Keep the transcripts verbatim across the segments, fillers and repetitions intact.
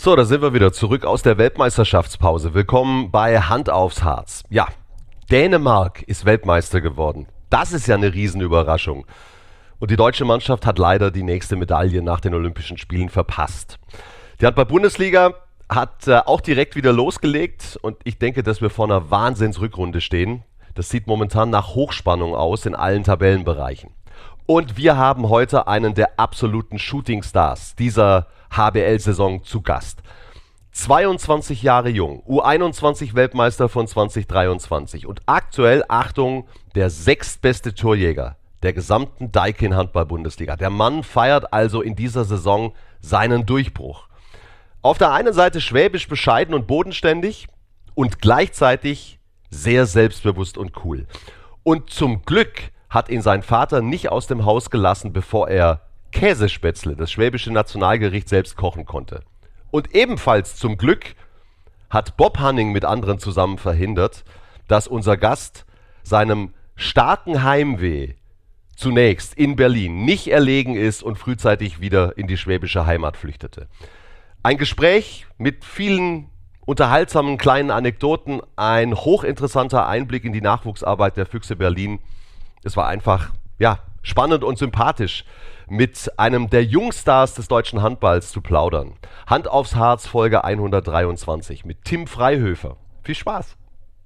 So, da sind wir wieder zurück aus der Weltmeisterschaftspause. Willkommen bei Hand aufs Harz. Ja, Dänemark ist Weltmeister geworden. Das ist ja eine Riesenüberraschung. Und die deutsche Mannschaft hat leider die nächste Medaille nach den Olympischen Spielen verpasst. Die Handball-Bundesliga hat äh, auch direkt wieder losgelegt und ich denke, dass wir vor einer Wahnsinnsrückrunde stehen. Das sieht momentan nach Hochspannung aus in allen Tabellenbereichen. Und wir haben heute einen der absoluten Shooting-Stars dieser H B L-Saison zu Gast. zweiundzwanzig Jahre jung, U einundzwanzig Weltmeister von zwanzig dreiundzwanzig und aktuell, Achtung, der sechstbeste Torjäger der gesamten Daikin-Handball-Bundesliga. Der Mann feiert also in dieser Saison seinen Durchbruch. Auf der einen Seite schwäbisch bescheiden und bodenständig und gleichzeitig sehr selbstbewusst und cool. Und zum Glück hat ihn sein Vater nicht aus dem Haus gelassen, bevor er Käsespätzle, das schwäbische Nationalgericht, selbst kochen konnte. Und ebenfalls zum Glück hat Bob Hanning mit anderen zusammen verhindert, dass unser Gast seinem starken Heimweh zunächst in Berlin nicht erlegen ist und frühzeitig wieder in die schwäbische Heimat flüchtete. Ein Gespräch mit vielen unterhaltsamen kleinen Anekdoten, ein hochinteressanter Einblick in die Nachwuchsarbeit der Füchse Berlin. Es war einfach, ja, spannend und sympathisch, mit einem der Jungstars des deutschen Handballs zu plaudern. Hand aufs Harz, Folge hundertdreiundzwanzig mit Tim Freihöfer. Viel Spaß!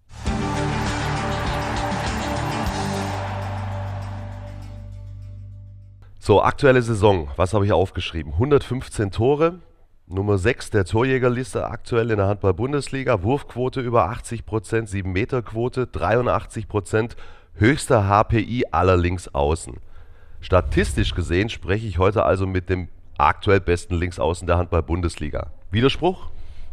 So, aktuelle Saison, was habe ich aufgeschrieben? hundertfünfzehn Tore, Nummer sechs der Torjägerliste aktuell in der Handball-Bundesliga, Wurfquote über achtzig Prozent, sieben Meter Quote, dreiundachtzig Prozent, höchster H P I aller Linksaußen. Statistisch gesehen spreche ich heute also mit dem aktuell besten Linksaußen der Handball-Bundesliga. Widerspruch?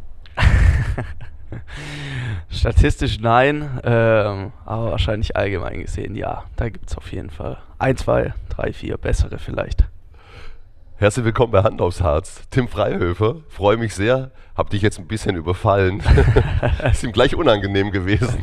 Statistisch nein, ähm, aber wahrscheinlich allgemein gesehen ja. Da gibt es auf jeden Fall ein, zwei, drei, vier bessere vielleicht. Herzlich willkommen bei Hand aufs Harz. Tim Freihöfer, freue mich sehr, hab dich jetzt ein bisschen überfallen. Ist ihm gleich unangenehm gewesen.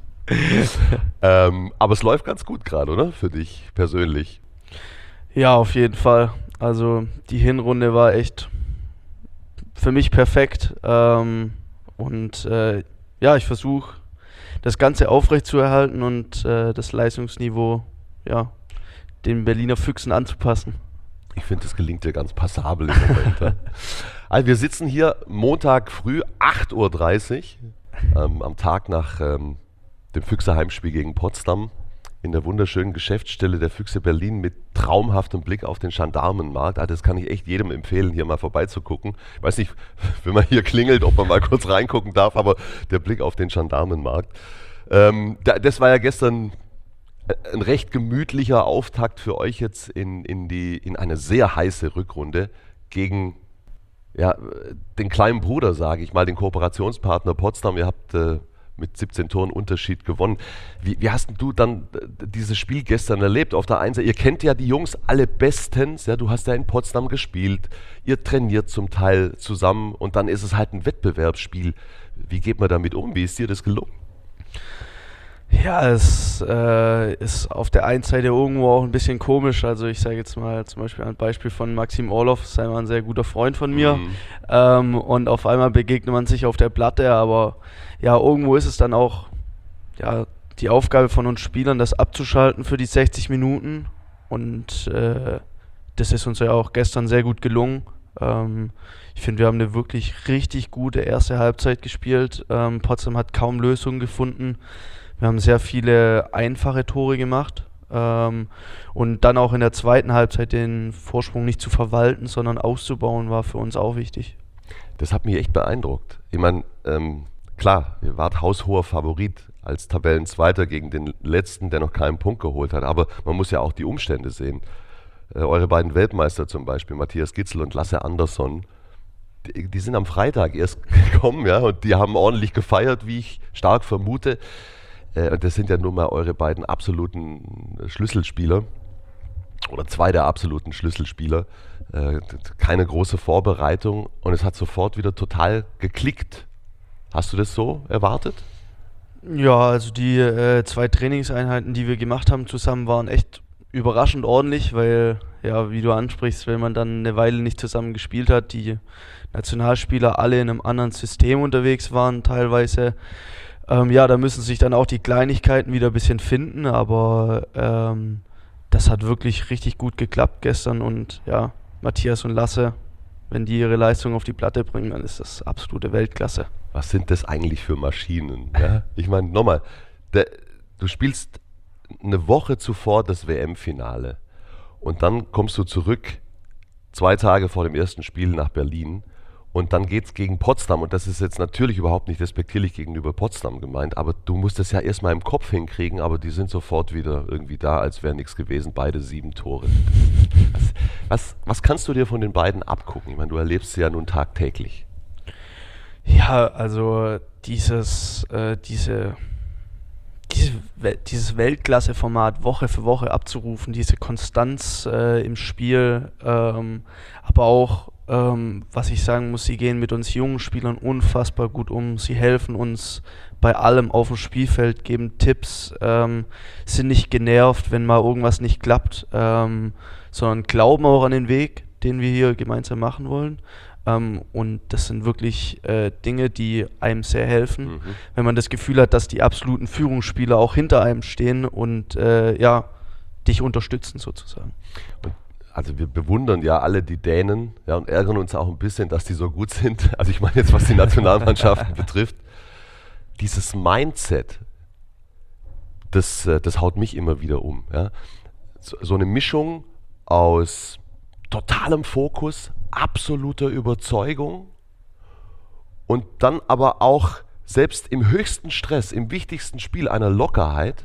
ähm, aber es läuft ganz gut gerade, oder? Für dich persönlich. Ja, auf jeden Fall. Also die Hinrunde war echt für mich perfekt. Ähm, und äh, ja, ich versuche das Ganze aufrechtzuerhalten und äh, das Leistungsniveau ja, den Berliner Füchsen anzupassen. Ich finde, das gelingt dir ganz passabel im Moment. Also wir sitzen hier Montag früh, acht Uhr dreißig, ähm, am Tag nach ähm, dem Füchse-Heimspiel gegen Potsdam, in der wunderschönen Geschäftsstelle der Füchse Berlin mit traumhaftem Blick auf den Gendarmenmarkt. Ah, das kann ich echt jedem empfehlen, hier mal vorbeizugucken. Ich weiß nicht, wenn man hier klingelt, ob man mal kurz reingucken darf, aber der Blick auf den Gendarmenmarkt. Ähm, da, das war ja gestern ein recht gemütlicher Auftakt für euch jetzt in, in, die, in eine sehr heiße Rückrunde gegen ja, den kleinen Bruder, sage ich mal, den Kooperationspartner Potsdam. Ihr habt äh, mit siebzehn Toren Unterschied gewonnen. Wie, wie hast du dann dieses Spiel gestern erlebt? Auf der einen Seite, ihr kennt ja die Jungs alle bestens, ja, du hast ja in Potsdam gespielt, ihr trainiert zum Teil zusammen und dann ist es halt ein Wettbewerbsspiel. Wie geht man damit um? Wie ist dir das gelungen? Ja, es äh, ist auf der einen Seite irgendwo auch ein bisschen komisch. Also ich sage jetzt mal zum Beispiel ein Beispiel von Maxim Orlov, ist einmal ein sehr guter Freund von mir. Mhm. Ähm, und auf einmal begegnet man sich auf der Platte, aber ja, irgendwo ist es dann auch ja, die Aufgabe von uns Spielern, das abzuschalten für die sechzig Minuten. Und äh, das ist uns ja auch gestern sehr gut gelungen. Ähm, ich finde, wir haben eine wirklich richtig gute erste Halbzeit gespielt. Ähm, Potsdam hat kaum Lösungen gefunden. Wir haben sehr viele einfache Tore gemacht ähm, und dann auch in der zweiten Halbzeit den Vorsprung nicht zu verwalten, sondern auszubauen, war für uns auch wichtig. Das hat mich echt beeindruckt. Ich meine, ähm, klar, ihr wart haushoher Favorit als Tabellenzweiter gegen den Letzten, der noch keinen Punkt geholt hat, aber man muss ja auch die Umstände sehen. Äh, eure beiden Weltmeister zum Beispiel, Matthias Gitzel und Lasse Andersson, die, die sind am Freitag erst gekommen, ja, und die haben ordentlich gefeiert, wie ich stark vermute. Und das sind ja nun mal eure beiden absoluten Schlüsselspieler oder zwei der absoluten Schlüsselspieler. Keine große Vorbereitung und es hat sofort wieder total geklickt. Hast du das so erwartet? Ja, also die äh, zwei Trainingseinheiten, die wir gemacht haben zusammen, waren echt überraschend ordentlich, weil, ja, wie du ansprichst, wenn man dann eine Weile nicht zusammen gespielt hat, die Nationalspieler alle in einem anderen System unterwegs waren teilweise. Ähm, ja, da müssen sich dann auch die Kleinigkeiten wieder ein bisschen finden, aber ähm, das hat wirklich richtig gut geklappt gestern und ja, Matthias und Lasse, wenn die ihre Leistung auf die Platte bringen, dann ist das absolute Weltklasse. Was sind das eigentlich für Maschinen? Ja? Ich meine, nochmal, der, du spielst eine Woche zuvor das W M-Finale und dann kommst du zurück, zwei Tage vor dem ersten Spiel nach Berlin und dann geht es gegen Potsdam und das ist jetzt natürlich überhaupt nicht respektierlich gegenüber Potsdam gemeint, aber du musst es ja erstmal im Kopf hinkriegen, aber die sind sofort wieder irgendwie da, als wäre nichts gewesen, beide sieben Tore. Was, was, was kannst du dir von den beiden abgucken? Ich meine, du erlebst sie ja nun tagtäglich. Ja, also dieses, äh, diese, diese Wel- dieses Weltklasse-Format Woche für Woche abzurufen, diese Konstanz äh, im Spiel, ähm, aber auch, ähm, was ich sagen muss, sie gehen mit uns jungen Spielern unfassbar gut um, sie helfen uns bei allem auf dem Spielfeld, geben Tipps, ähm, sind nicht genervt, wenn mal irgendwas nicht klappt, ähm, sondern glauben auch an den Weg, den wir hier gemeinsam machen wollen. Ähm, und das sind wirklich äh, Dinge, die einem sehr helfen, Mhm. wenn man das Gefühl hat, dass die absoluten Führungsspieler auch hinter einem stehen und äh, ja, dich unterstützen sozusagen. Und also wir bewundern ja alle die Dänen, ja, und ärgern uns auch ein bisschen, dass die so gut sind. Also ich meine jetzt, was die Nationalmannschaften betrifft. Dieses Mindset, das, äh, das haut mich immer wieder um. Ja. So, so eine Mischung aus totalem Fokus, absoluter Überzeugung und dann aber auch selbst im höchsten Stress, im wichtigsten Spiel einer Lockerheit.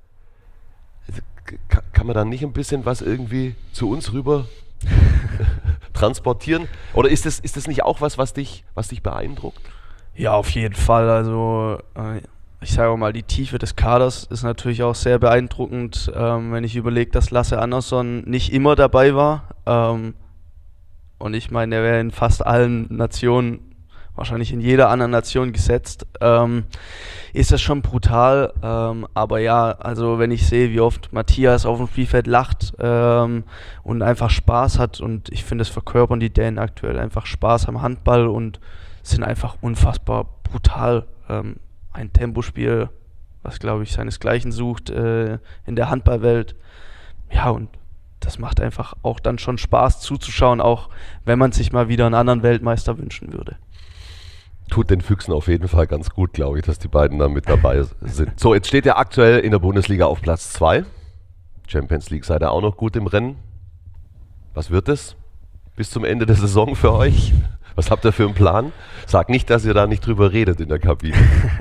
Kann, kann man da nicht ein bisschen was irgendwie zu uns rüber transportieren? Oder ist das, ist das nicht auch was, was dich, was dich beeindruckt? Ja, auf jeden Fall. Also äh, ich sage mal, die Tiefe des Kaders ist natürlich auch sehr beeindruckend, ähm, wenn ich überlege, dass Lasse Andersson nicht immer dabei war. Ähm, und ich meine, er wäre in fast allen Nationen, wahrscheinlich in jeder anderen Nation gesetzt, ähm, ist das schon brutal. Ähm, aber ja, also wenn ich sehe, wie oft Matthias auf dem Spielfeld lacht ähm, und einfach Spaß hat, und ich finde, es verkörpern die Dänen aktuell einfach Spaß am Handball und sind einfach unfassbar brutal. Ähm, ein Tempospiel, was, glaube ich, seinesgleichen sucht äh, in der Handballwelt. Ja, und das macht einfach auch dann schon Spaß zuzuschauen, auch wenn man sich mal wieder einen anderen Weltmeister wünschen würde. Tut den Füchsen auf jeden Fall ganz gut, glaube ich, dass die beiden da mit dabei sind. So, jetzt steht ihr aktuell in der Bundesliga auf Platz zwei. Champions League seid ihr auch noch gut im Rennen. Was wird es bis zum Ende der Saison für euch? Was habt ihr für einen Plan? Sag nicht, dass ihr da nicht drüber redet in der Kabine.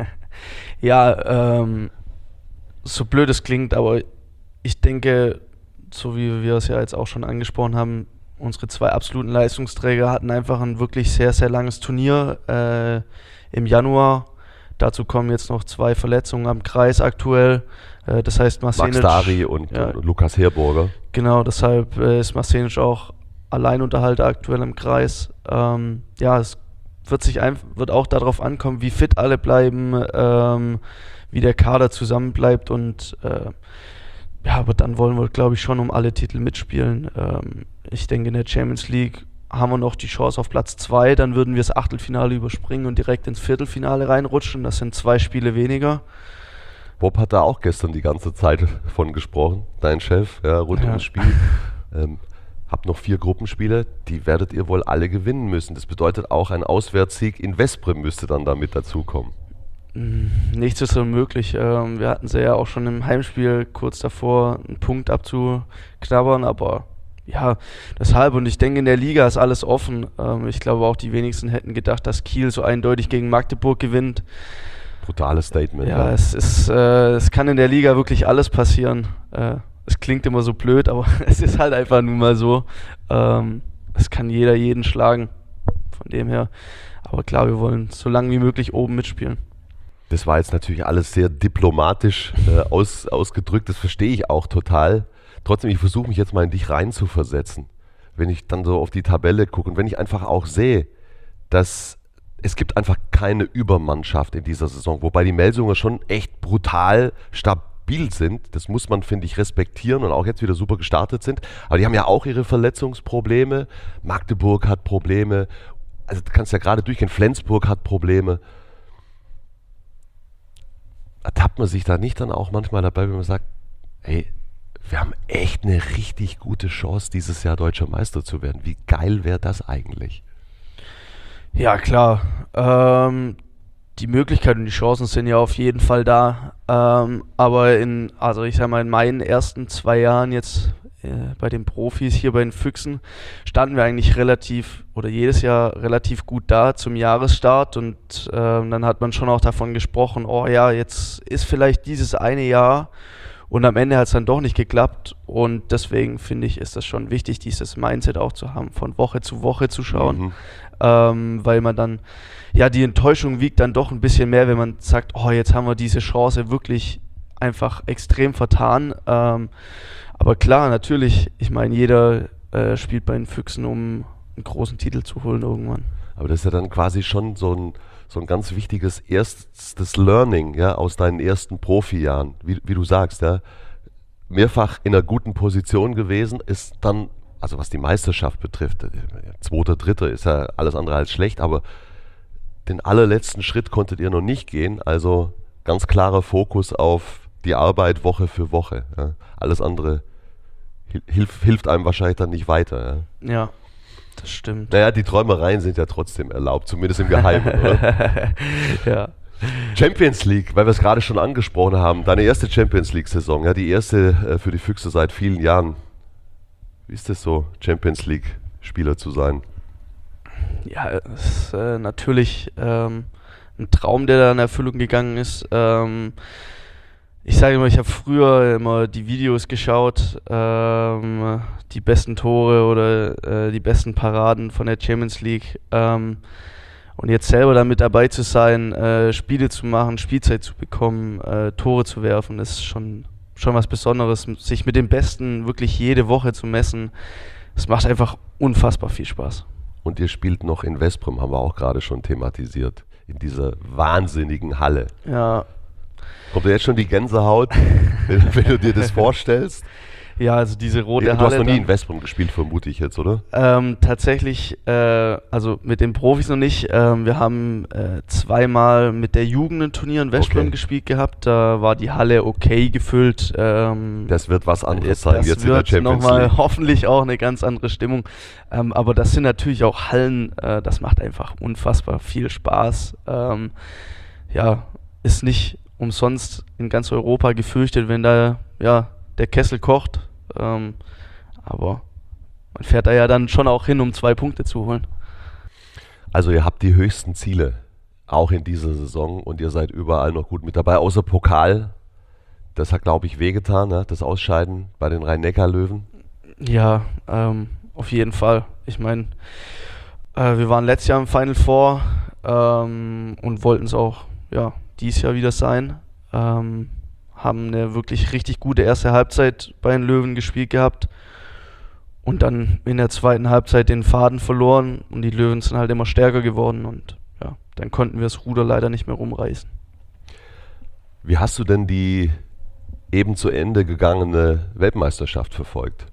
Ja, ähm, so blöd es klingt, aber ich denke, so wie wir es ja jetzt auch schon angesprochen haben, unsere zwei absoluten Leistungsträger hatten einfach ein wirklich sehr, sehr langes Turnier äh, im Januar. Dazu kommen jetzt noch zwei Verletzungen am Kreis aktuell. Äh, das heißt, Marsenic... Max Dari und, ja, und Lukas Herburger. Genau, deshalb äh, ist Marsenic auch Alleinunterhalter aktuell im Kreis. Ähm, ja, es wird, sich ein, wird auch darauf ankommen, wie fit alle bleiben, ähm, wie der Kader zusammenbleibt und äh, ja, aber dann wollen wir, glaube ich, schon um alle Titel mitspielen. Ähm, ich denke, in der Champions League haben wir noch die Chance auf Platz zwei, dann würden wir das Achtelfinale überspringen und direkt ins Viertelfinale reinrutschen. Das sind zwei Spiele weniger. Bob hat da auch gestern die ganze Zeit von gesprochen, dein Chef, ja, rund Ja. ums Spiel. Ähm, habt noch vier Gruppenspiele, die werdet ihr wohl alle gewinnen müssen. Das bedeutet auch, ein Auswärtssieg in Veszprem müsste dann damit dazukommen. Nichts ist unmöglich. Ähm, wir hatten sie ja auch schon im Heimspiel kurz davor, einen Punkt abzuknabbern, aber ja, deshalb, und ich denke, in der Liga ist alles offen. Ähm, ich glaube, auch die wenigsten hätten gedacht, dass Kiel so eindeutig gegen Magdeburg gewinnt. Brutales Statement. Ja, es ist, äh, es kann in der Liga wirklich alles passieren. Äh, es klingt immer so blöd, aber es ist halt einfach nun mal so. Ähm, es kann jeder jeden schlagen, von dem her. Aber klar, wir wollen so lange wie möglich oben mitspielen. Das war jetzt natürlich alles sehr diplomatisch äh, aus, ausgedrückt, das verstehe ich auch total. Trotzdem, ich versuche mich jetzt mal in dich reinzuversetzen, wenn ich dann so auf die Tabelle gucke und wenn ich einfach auch sehe, dass es gibt einfach keine Übermannschaft in dieser Saison, wobei die Melsunger schon echt brutal, stab- stabil sind. Das muss man, finde ich, respektieren und auch jetzt wieder super gestartet sind. Aber die haben ja auch ihre Verletzungsprobleme. Magdeburg hat Probleme. Also du kannst ja gerade durchgehen. Flensburg hat Probleme. Ertappt man sich da nicht dann auch manchmal dabei, wenn man sagt, hey, wir haben echt eine richtig gute Chance, dieses Jahr Deutscher Meister zu werden. Wie geil wäre das eigentlich? Ja, klar. Ähm, die Möglichkeiten und die Chancen sind ja auf jeden Fall da. Ähm, aber in, also ich sag mal, in meinen ersten zwei Jahren jetzt äh, bei den Profis hier bei den Füchsen standen wir eigentlich relativ oder jedes Jahr relativ gut da zum Jahresstart und ähm, dann hat man schon auch davon gesprochen, oh ja, jetzt ist vielleicht dieses eine Jahr und am Ende hat es dann doch nicht geklappt und deswegen finde ich, ist das schon wichtig, dieses Mindset auch zu haben, von Woche zu Woche zu schauen. Mhm. Ähm, weil man dann, ja, die Enttäuschung wiegt dann doch ein bisschen mehr, wenn man sagt, oh, jetzt haben wir diese Chance wirklich einfach extrem vertan. Ähm, aber klar, natürlich, ich meine, jeder äh, spielt bei den Füchsen, um einen großen Titel zu holen irgendwann. Aber das ist ja dann quasi schon so ein, so ein ganz wichtiges erstes Learning, ja, aus deinen ersten Profijahren, wie, wie du sagst, ja, mehrfach in einer guten Position gewesen, ist dann, also was die Meisterschaft betrifft, zweiter, dritter ist ja alles andere als schlecht, aber den allerletzten Schritt konntet ihr noch nicht gehen, also ganz klarer Fokus auf die Arbeit Woche für Woche. Ja. Alles andere hilf, hilft einem wahrscheinlich dann nicht weiter. Ja. ja, das stimmt. Naja, die Träumereien sind ja trotzdem erlaubt, zumindest im Geheimen, oder? Ja. Champions League, weil wir es gerade schon angesprochen haben, deine erste Champions League-Saison, ja, die erste äh, für die Füchse seit vielen Jahren. Wie ist es so, Champions League-Spieler zu sein? Ja, es ist äh, natürlich ähm, ein Traum, der da in Erfüllung gegangen ist. Ähm, ich sage immer, ich habe früher immer die Videos geschaut, ähm, die besten Tore oder äh, die besten Paraden von der Champions League. Ähm, und jetzt selber damit dabei zu sein, äh, Spiele zu machen, Spielzeit zu bekommen, äh, Tore zu werfen, ist schon, schon was Besonderes. Sich mit den Besten wirklich jede Woche zu messen, das macht einfach unfassbar viel Spaß. Und ihr spielt noch in Veszprém, haben wir auch gerade schon thematisiert, in dieser wahnsinnigen Halle. Ja. Kommt dir jetzt schon die Gänsehaut, wenn, wenn du dir das vorstellst? Ja, also diese rote ja, du Halle. Du hast noch nie in Veszprém gespielt, vermute ich jetzt, oder? Ähm, tatsächlich, äh, also mit den Profis noch nicht. Ähm, wir haben äh, zweimal mit der Jugend ein Turnier in Veszprém okay. gespielt gehabt. Da war die Halle okay gefüllt. Ähm, das wird was anderes sein das jetzt wird in der Champions noch mal League. Hoffentlich auch eine ganz andere Stimmung. Ähm, aber das sind natürlich auch Hallen, äh, das macht einfach unfassbar viel Spaß. Ähm, ja, ist nicht umsonst in ganz Europa gefürchtet, wenn da ja der Kessel kocht, ähm, aber man fährt da ja dann schon auch hin, um zwei Punkte zu holen. Also ihr habt die höchsten Ziele, auch in dieser Saison und ihr seid überall noch gut mit dabei, außer Pokal. Das hat, glaube ich, wehgetan, ne? Das Ausscheiden bei den Rhein-Neckar-Löwen. Ja, ähm, auf jeden Fall. Ich meine, äh, wir waren letztes Jahr im Final Four ähm, und wollten es auch ja, dieses Jahr wieder sein. Ähm, haben eine wirklich richtig gute erste Halbzeit bei den Löwen gespielt gehabt und dann in der zweiten Halbzeit den Faden verloren und die Löwen sind halt immer stärker geworden und ja, dann konnten wir das Ruder leider nicht mehr rumreißen. Wie hast du denn die eben zu Ende gegangene Weltmeisterschaft verfolgt?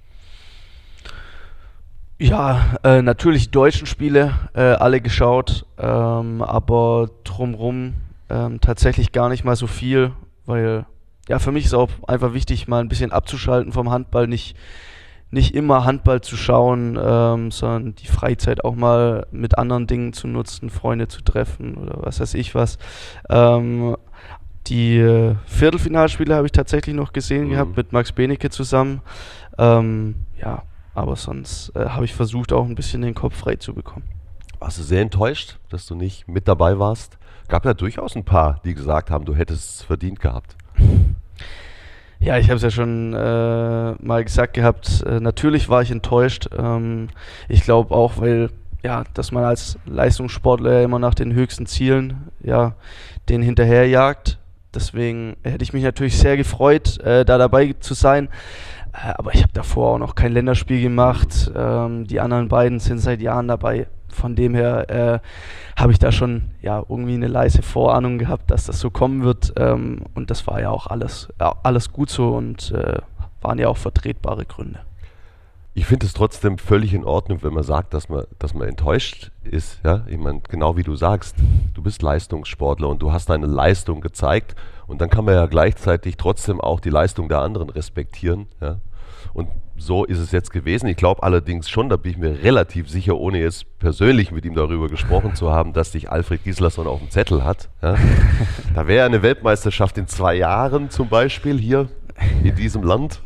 Ja, äh, natürlich die deutschen Spiele, äh, alle geschaut, ähm, aber drumrum ähm, tatsächlich gar nicht mal so viel. Weil, ja, für mich ist auch einfach wichtig, mal ein bisschen abzuschalten vom Handball, nicht, nicht immer Handball zu schauen, ähm, sondern die Freizeit auch mal mit anderen Dingen zu nutzen, Freunde zu treffen oder was weiß ich was. Ähm, die äh, Viertelfinalspiele habe ich tatsächlich noch gesehen mhm. gehabt, mit Max Benecke zusammen. Ähm, ja, aber sonst äh, habe ich versucht, auch ein bisschen den Kopf frei zu bekommen. Warst du sehr enttäuscht, dass du nicht mit dabei warst? Gab ja durchaus ein paar, die gesagt haben, du hättest es verdient gehabt. Ja, ich habe es ja schon äh, mal gesagt gehabt, äh, natürlich war ich enttäuscht. Ähm, ich glaube auch, weil, ja, dass man als Leistungssportler immer nach den höchsten Zielen, ja, den hinterherjagt. Deswegen hätte ich mich natürlich sehr gefreut, äh, da dabei zu sein. Äh, aber ich habe davor auch noch kein Länderspiel gemacht. Ähm, die anderen beiden sind seit Jahren dabei. Von dem her äh, habe ich da schon ja, irgendwie eine leise Vorahnung gehabt, dass das so kommen wird. Ähm, und das war ja auch alles, ja, alles gut so und äh, waren ja auch vertretbare Gründe. Ich finde es trotzdem völlig in Ordnung, wenn man sagt, dass man, dass man enttäuscht ist. Ja? Ich meine, genau wie du sagst, du bist Leistungssportler und du hast deine Leistung gezeigt und dann kann man ja gleichzeitig trotzdem auch die Leistung der anderen respektieren. Ja? Und so ist es jetzt gewesen. Ich glaube allerdings schon, da bin ich mir relativ sicher, ohne jetzt persönlich mit ihm darüber gesprochen zu haben, dass dich Alfred Gislason auf dem Zettel hat. Ja? Da wäre eine Weltmeisterschaft in zwei Jahren zum Beispiel hier in diesem Land.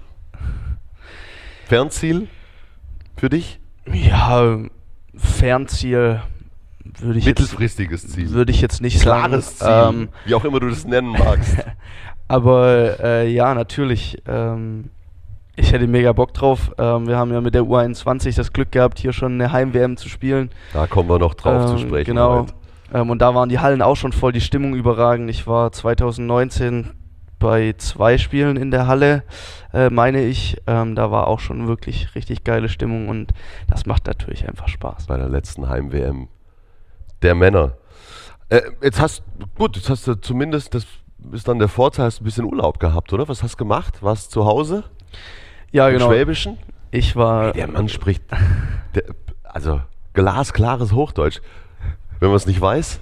Fernziel für dich? Ja, Fernziel würde ich Mittelfristiges jetzt, Ziel. Würde ich jetzt nicht Klares sagen. Ziel, ähm, wie auch immer du das nennen magst. Aber äh, ja, natürlich. Ähm, ich hätte mega Bock drauf. Ähm, wir haben ja mit der U einundzwanzig das Glück gehabt, hier schon eine Heim-W M zu spielen. Da kommen wir noch drauf ähm, zu sprechen. Genau. Ähm, und da waren die Hallen auch schon voll, die Stimmung überragend. Ich war zwanzig neunzehn bei zwei Spielen in der Halle, äh, meine ich. Ähm, da war auch schon wirklich richtig geile Stimmung und das macht natürlich einfach Spaß. Bei der letzten Heim-W M der Männer. Äh, jetzt hast gut, jetzt hast du zumindest, das ist dann der Vorteil, hast du ein bisschen Urlaub gehabt, oder? Was hast du gemacht? Warst du zu Hause? Ja, Im genau. Schwäbischen? Ich war... Hey, der Mann spricht, der, also glasklares Hochdeutsch. Wenn man es nicht weiß...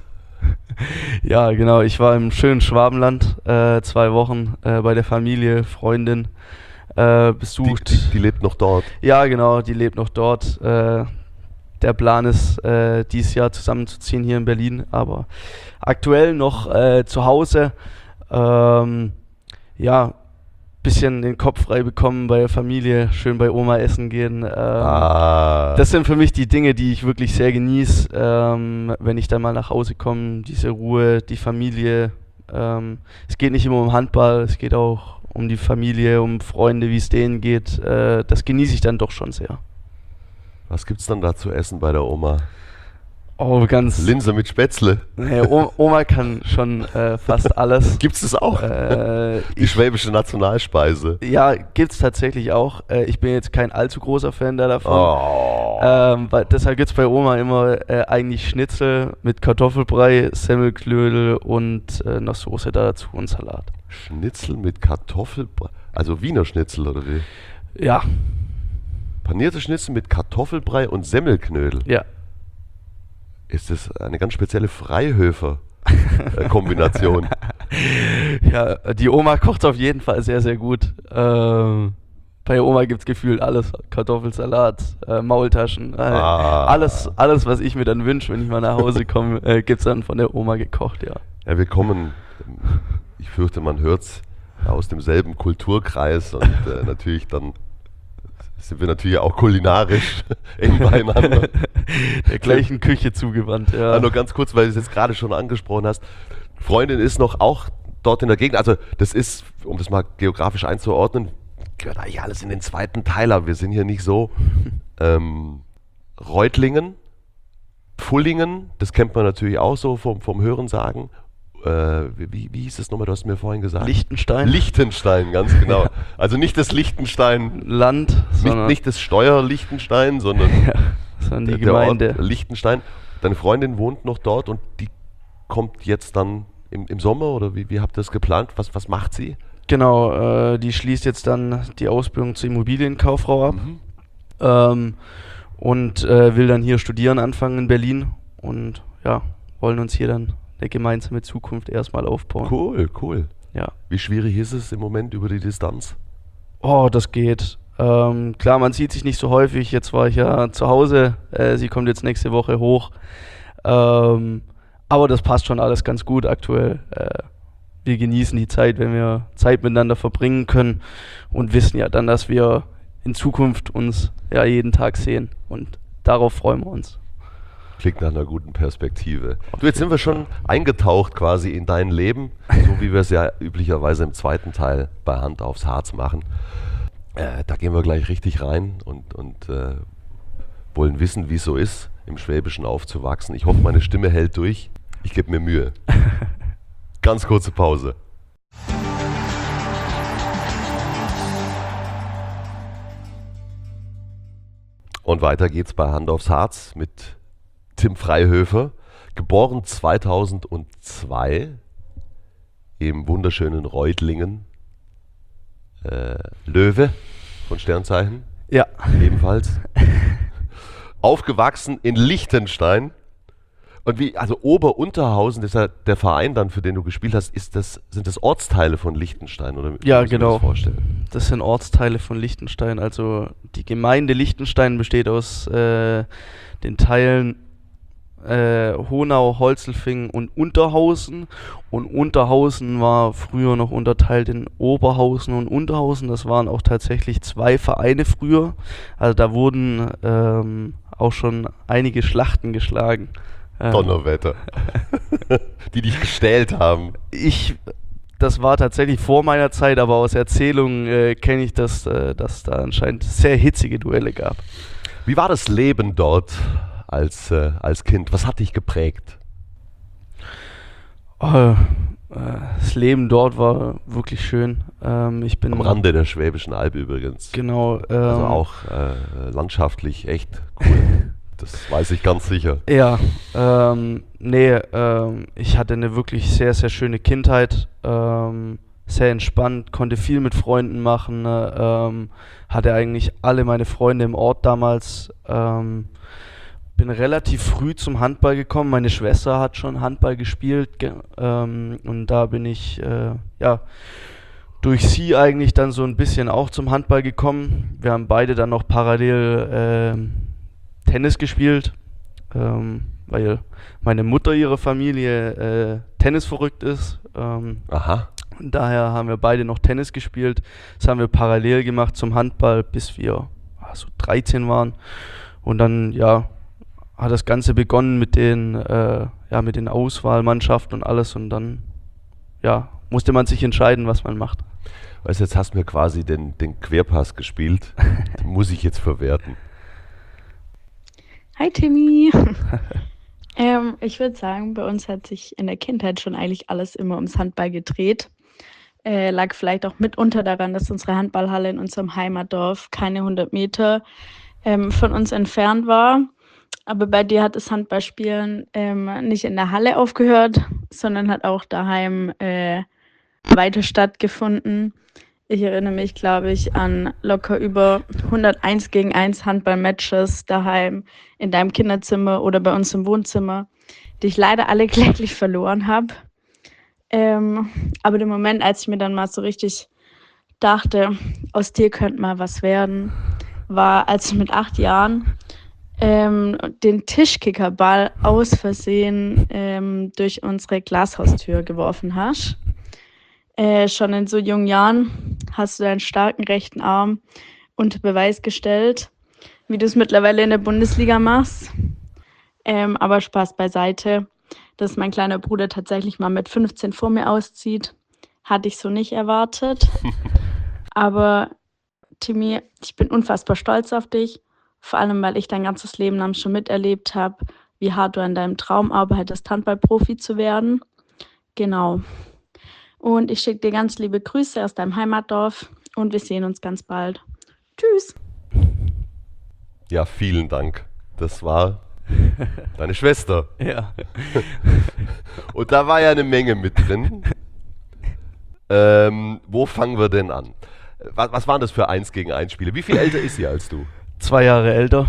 Ja, genau. Ich war im schönen Schwabenland äh, zwei Wochen äh, bei der Familie, Freundin äh, besucht. Die, die, die lebt noch dort? Ja, genau, die lebt noch dort. Äh, der Plan ist, äh, dieses Jahr zusammenzuziehen hier in Berlin, aber aktuell noch äh, zu Hause. Ähm, ja, bisschen den Kopf frei bekommen bei der Familie, schön bei Oma essen gehen. Ähm, ah. Das sind für mich die Dinge, die ich wirklich sehr genieße, ähm, wenn ich dann mal nach Hause komme, diese Ruhe, die Familie. Ähm, es geht nicht immer um Handball, es geht auch um die Familie, um Freunde, wie es denen geht. Äh, das genieße ich dann doch schon sehr. Was gibt's dann da zu essen bei der Oma? Oh, ganz... Linse mit Spätzle. Nee, o- Oma kann schon äh, fast alles. Gibt's das auch? Äh, die schwäbische Nationalspeise. Ja, gibt's tatsächlich auch. Äh, ich bin jetzt kein allzu großer Fan da davon. Oh. Ähm, weil, deshalb gibt's bei Oma immer äh, eigentlich Schnitzel mit Kartoffelbrei, Semmelknödel und äh, noch Soße dazu und Salat. Schnitzel mit Kartoffelbrei? Also Wiener Schnitzel oder wie? Ja. Panierte Schnitzel mit Kartoffelbrei und Semmelknödel? Ja. Ist das eine ganz spezielle Freihöfer-Kombination? Ja, die Oma kocht auf jeden Fall sehr, sehr gut. Ähm, bei Oma gibt es gefühlt alles. Kartoffelsalat, äh, Maultaschen, äh, ah. alles, alles, was ich mir dann wünsche, wenn ich mal nach Hause komme, äh, gibt es dann von der Oma gekocht, ja. Ja, wir kommen, ich fürchte, man hört es, aus demselben Kulturkreis und äh, natürlich dann sind wir natürlich auch kulinarisch eng beieinander. Der gleichen Küche zugewandt, ja. ja. Nur ganz kurz, weil du es jetzt gerade schon angesprochen hast. Freundin ist noch auch dort in der Gegend. Also das ist, um das mal geografisch einzuordnen, gehört eigentlich alles in den zweiten Teil, aber wir sind hier nicht so. Ähm, Reutlingen, Pfullingen, das kennt man natürlich auch so vom, vom Hörensagen. Äh, wie, wie hieß es nochmal, du hast mir vorhin gesagt? Liechtenstein. Liechtenstein, ganz genau. Ja. Also nicht das Liechtenstein Land, nicht, nicht das Steuer Liechtenstein, sondern, ja, sondern die der, Gemeinde. Der Ort Liechtenstein. Deine Freundin wohnt noch dort und die kommt jetzt dann im, im Sommer oder wie, wie habt ihr das geplant? Was, was macht sie? Genau, äh, die schließt jetzt dann die Ausbildung zur Immobilienkauffrau ab mhm. ähm, und äh, will dann hier studieren anfangen in Berlin und ja, wollen uns hier dann eine gemeinsame Zukunft erstmal aufbauen. Cool, cool. Ja. Wie schwierig ist es im Moment über die Distanz? Oh, das geht. Ähm, klar, man sieht sich nicht so häufig. Jetzt war ich ja zu Hause. Äh, sie kommt jetzt nächste Woche hoch. Ähm, aber das passt schon alles ganz gut aktuell. Äh, wir genießen die Zeit, wenn wir Zeit miteinander verbringen können und wissen ja dann, dass wir in Zukunft uns ja jeden Tag sehen. Und darauf freuen wir uns. Klingt nach einer guten Perspektive. Du, jetzt sind wir schon eingetaucht quasi in dein Leben, so wie wir es ja üblicherweise im zweiten Teil bei Hand aufs Harz machen. Äh, da gehen wir gleich richtig rein und, und äh, wollen wissen, wie es so ist, im Schwäbischen aufzuwachsen. Ich hoffe, meine Stimme hält durch. Ich gebe mir Mühe. Ganz kurze Pause. Und weiter geht's bei Hand aufs Harz mit Tim Freihöfer, geboren zweitausendzwei im wunderschönen Reutlingen. Äh, Löwe von Sternzeichen. Ja. Ebenfalls. Aufgewachsen in Liechtenstein. Und wie, also Ober-Unterhausen, das ist ja der Verein dann, für den du gespielt hast, ist das, sind das Ortsteile von Liechtenstein, oder wie Ja, muss man genau. das vorstellen? Das sind Ortsteile von Liechtenstein. Also die Gemeinde Liechtenstein besteht aus äh, den Teilen äh, Honau, Holzelfingen und Unterhausen. Und Unterhausen war früher noch unterteilt in Oberhausen und Unterhausen. Das waren auch tatsächlich zwei Vereine früher. Also da wurden ähm, auch schon einige Schlachten geschlagen. Ähm, Donnerwetter. Die dich gestählt haben. Ich, das war tatsächlich vor meiner Zeit, aber aus Erzählungen äh, kenne ich, dass äh, dass da anscheinend sehr hitzige Duelle gab. Wie war das Leben dort als, äh, als Kind? Was hat dich geprägt? Oh, äh, das Leben dort war wirklich schön. Ähm, ich bin Am Rande der Schwäbischen Alb übrigens. Genau. Ähm, Also auch äh, landschaftlich echt cool. Das weiß ich ganz sicher. Ja, ähm, nee, ähm, ich hatte eine wirklich sehr, sehr schöne Kindheit, ähm, sehr entspannt, konnte viel mit Freunden machen, ne, ähm, hatte eigentlich alle meine Freunde im Ort damals, ähm, bin relativ früh zum Handball gekommen, meine Schwester hat schon Handball gespielt ge ähm, und da bin ich, äh, ja, durch sie eigentlich dann so ein bisschen auch zum Handball gekommen. Wir haben beide dann noch parallel ähm, Tennis gespielt, ähm, weil meine Mutter, ihre Familie äh, Tennis verrückt ist. Ähm, Aha. und daher haben wir beide noch Tennis gespielt. Das haben wir parallel gemacht zum Handball, bis wir ah, so dreizehn waren. Und dann, ja, hat das Ganze begonnen mit den, äh, ja, mit den Auswahlmannschaften und alles. Und dann, ja, musste man sich entscheiden, was man macht. Weißt du, jetzt hast du mir quasi den, den Querpass gespielt. Den muss ich jetzt verwerten. Hi Timmy. ähm, ich würde sagen, bei uns hat sich in der Kindheit schon eigentlich alles immer ums Handball gedreht. Äh, lag vielleicht auch mitunter daran, dass unsere Handballhalle in unserem Heimatdorf keine hundert Meter ähm, von uns entfernt war. Aber bei dir hat das Handballspielen ähm, nicht in der Halle aufgehört, sondern hat auch daheim äh, weiter stattgefunden. Ich erinnere mich, glaube ich, an locker über hunderteins gegen eins Handball-Matches daheim in deinem Kinderzimmer oder bei uns im Wohnzimmer, die ich leider alle kläglich verloren habe. Ähm, aber der Moment, als ich mir dann mal so richtig dachte, aus dir könnte mal was werden, war, als ich mit acht Jahren ähm, den Tischkickerball aus Versehen ähm, durch unsere Glashaustür geworfen hast. Äh, schon in so jungen Jahren hast du deinen starken rechten Arm unter Beweis gestellt, wie du es mittlerweile in der Bundesliga machst. Ähm, aber Spaß beiseite, dass mein kleiner Bruder tatsächlich mal mit fünfzehn vor mir auszieht, hatte ich so nicht erwartet. Aber Timmy, ich bin unfassbar stolz auf dich, vor allem, weil ich dein ganzes Leben lang schon miterlebt habe, wie hart du an deinem Traum arbeitest, Handballprofi zu werden. Genau. Und ich schicke dir ganz liebe Grüße aus deinem Heimatdorf und wir sehen uns ganz bald. Tschüss. Ja, vielen Dank. Das war deine Schwester. Ja. Und da war ja eine Menge mit drin. Ähm, wo fangen wir denn an? Was, was waren das für eins gegen eins Spiele? Wie viel älter ist sie als du? Zwei Jahre älter.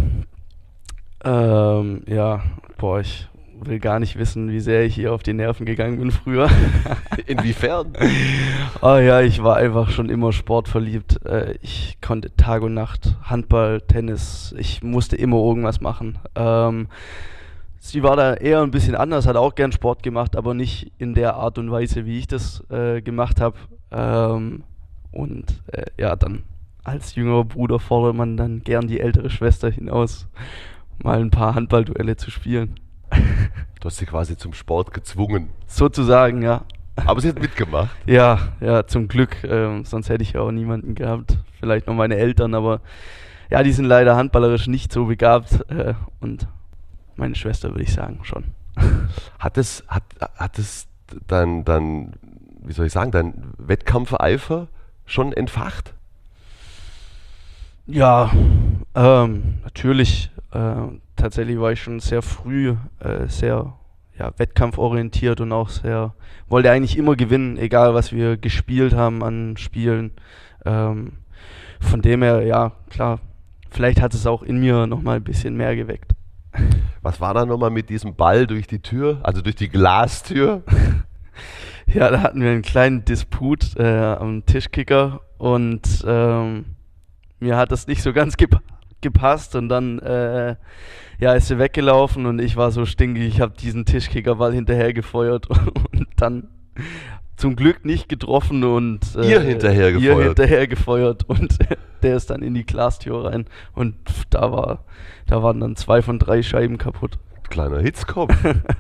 Ähm, ja, boah, ich will gar nicht wissen, wie sehr ich ihr auf die Nerven gegangen bin früher. Inwiefern? Ah ja, ich war einfach schon immer sportverliebt. Äh, ich konnte Tag und Nacht Handball, Tennis, ich musste immer irgendwas machen. Ähm, sie war da eher ein bisschen anders, hat auch gern Sport gemacht, aber nicht in der Art und Weise, wie ich das äh, gemacht habe. Ähm, und äh, ja, dann als jüngerer Bruder fordert man dann gern die ältere Schwester hinaus, mal ein paar Handballduelle zu spielen. Du hast sie quasi zum Sport gezwungen. Sozusagen, ja. Aber sie hat mitgemacht. Ja, ja, zum Glück. Ähm, sonst hätte ich ja auch niemanden gehabt. Vielleicht noch meine Eltern, aber ja, die sind leider handballerisch nicht so begabt. Äh, und meine Schwester, würde ich sagen, schon. Hat es, hat, hat es dein, dein, wie soll ich sagen, dein Wettkampfeifer schon entfacht? Ja, Ähm, natürlich, äh, tatsächlich war ich schon sehr früh äh, sehr ja, wettkampforientiert und auch sehr, wollte eigentlich immer gewinnen, egal was wir gespielt haben an Spielen. Ähm, von dem her, ja, klar, vielleicht hat es auch in mir nochmal ein bisschen mehr geweckt. Was war da nochmal mit diesem Ball durch die Tür, also durch die Glastür? Ja, da hatten wir einen kleinen Disput äh, am Tischkicker und ähm, mir hat das nicht so ganz gep- gepasst und dann äh, ja, ist sie weggelaufen und ich war so stinkig, ich habe diesen Tischkickerball hinterher gefeuert und dann zum Glück nicht getroffen und äh, Ihr hinterher gefeuert? Ihr hinterher gefeuert und der ist dann in die Glastür rein und da war, da waren dann zwei von drei Scheiben kaputt. Kleiner Hitzkopf.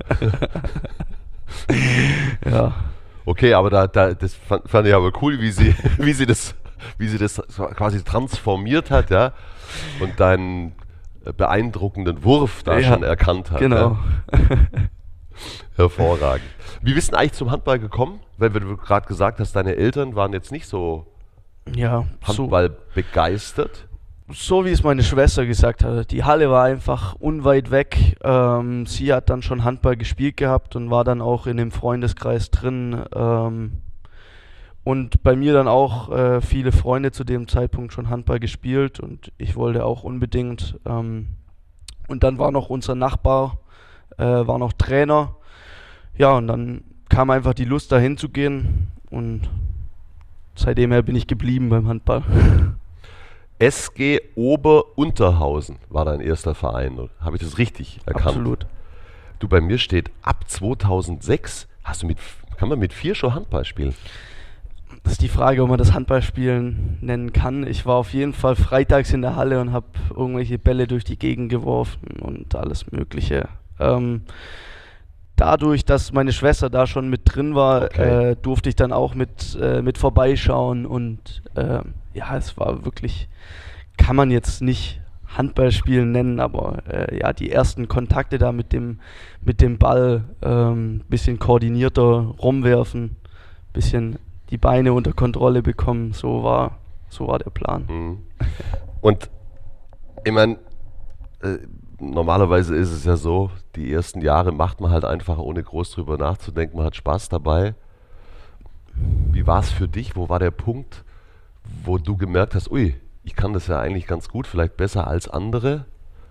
Ja. Okay, aber da, da, das fand, fand ich aber cool, wie sie, wie sie das, wie sie das quasi transformiert hat, ja, und deinen beeindruckenden Wurf da Ja, schon erkannt hat. Genau. Ja. Hervorragend. Wie bist du eigentlich zum Handball gekommen? Weil du gerade gesagt hast, deine Eltern waren jetzt nicht so Ja, so, Handball begeistert. so wie es meine Schwester gesagt hatte. Die Halle war einfach unweit weg. Ähm, sie hat dann schon Handball gespielt gehabt und war dann auch in dem Freundeskreis drin. Ähm, und bei mir dann auch äh, viele Freunde zu dem Zeitpunkt schon Handball gespielt und ich wollte auch unbedingt. Ähm, und dann war noch unser Nachbar, äh, war noch Trainer. Ja, und dann kam einfach die Lust dahin zu gehen und seitdem her bin ich geblieben beim Handball. S G Ober-Unterhausen war dein erster Verein. Habe ich das richtig erkannt? Absolut. Du, bei mir steht ab zweitausendsechs, hast du mit, kann man mit vier schon Handball spielen? Das ist die Frage, ob man das Handballspielen nennen kann. Ich war auf jeden Fall freitags in der Halle und habe irgendwelche Bälle durch die Gegend geworfen und alles Mögliche. Ähm, dadurch, dass meine Schwester da schon mit drin war, Okay. äh, durfte ich dann auch mit, äh, mit vorbeischauen und äh, ja, es war wirklich, kann man jetzt nicht Handballspielen nennen, aber äh, ja, die ersten Kontakte da mit dem, mit dem Ball, ähm, bisschen koordinierter rumwerfen, bisschen die Beine unter Kontrolle bekommen, so war, so war der Plan. Mhm. Und ich meine, äh, normalerweise ist es ja so, die ersten Jahre macht man halt einfach, ohne groß drüber nachzudenken, man hat Spaß dabei. Wie war es für dich? Wo war der Punkt, wo du gemerkt hast, ui, ich kann das ja eigentlich ganz gut, vielleicht besser als andere?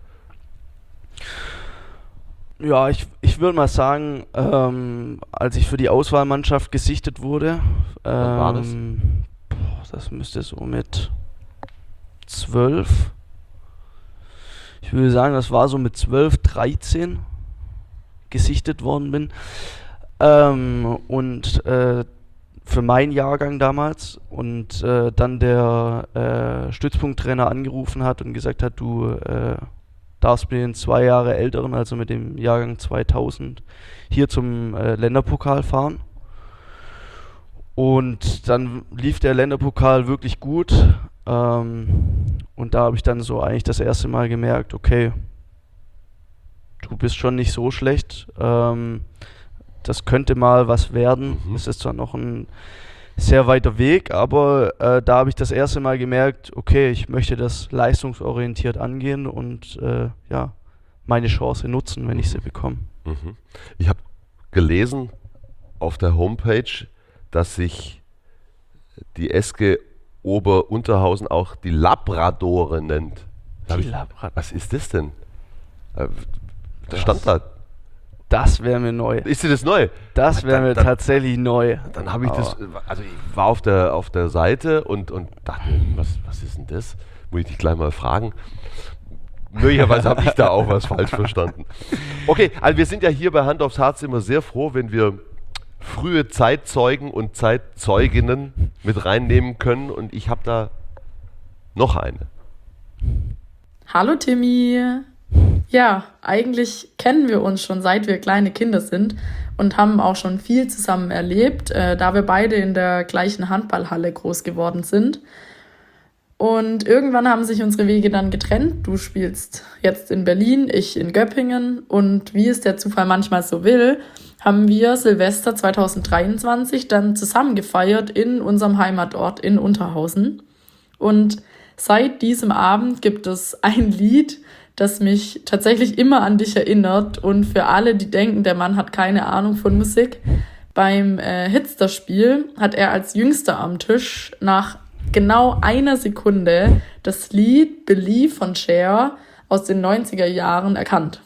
Ja, ich, ich würde mal sagen, ähm, als ich für die Auswahlmannschaft gesichtet wurde, ähm, war das? boah, das müsste so mit zwölf, ich würde sagen, das war so mit zwölf, dreizehn gesichtet worden bin. Ähm, und äh, für meinen Jahrgang damals und äh, dann der äh, Stützpunkttrainer angerufen hat und gesagt hat, du äh, darfst mit den zwei Jahre Älteren, also mit dem Jahrgang zweitausend, hier zum äh, Länderpokal fahren. Und dann lief der Länderpokal wirklich gut. Ähm, und da habe ich dann so eigentlich das erste Mal gemerkt, okay, du bist schon nicht so schlecht. Ähm, das könnte mal was werden. Mhm. Es ist zwar noch ein sehr weiter Weg, aber äh, da habe ich das erste Mal gemerkt, okay, ich möchte das leistungsorientiert angehen und äh, ja, meine Chance nutzen, wenn ich sie bekomme. Mhm. Ich habe gelesen auf der Homepage, dass sich die S G Ober-Unterhausen auch die Labradore nennt. Da hab Die ich- Labradore. Was ist das denn? Äh, Das Das- stand da. Das wäre mir neu. Ist dir das neu? Das wäre Dann- mir dann- tatsächlich neu. Dann habe ich das, Aber also ich war auf der, auf der Seite und, und dachte, was, was ist denn das? Muss ich dich gleich mal fragen. Möglicherweise habe ich da auch was falsch verstanden. Okay, also wir sind ja hier bei Hand aufs Herz immer sehr froh, wenn wir frühe Zeitzeugen und Zeitzeuginnen mit reinnehmen können und ich habe da noch eine. Hallo Timmy. Ja, eigentlich kennen wir uns schon seit wir kleine Kinder sind und haben auch schon viel zusammen erlebt, äh, da wir beide in der gleichen Handballhalle groß geworden sind. Und irgendwann haben sich unsere Wege dann getrennt. Du spielst jetzt in Berlin, ich in Göppingen. Und wie es der Zufall manchmal so will, haben wir Silvester zweitausenddreiundzwanzig dann zusammen gefeiert in unserem Heimatort in Unterhausen. Und seit diesem Abend gibt es ein Lied, das mich tatsächlich immer an dich erinnert. Und für alle, die denken, der Mann hat keine Ahnung von Musik, beim äh, Hitster-Spiel hat er als Jüngster am Tisch nach genau einer Sekunde das Lied Believe von Cher aus den neunziger Jahren erkannt.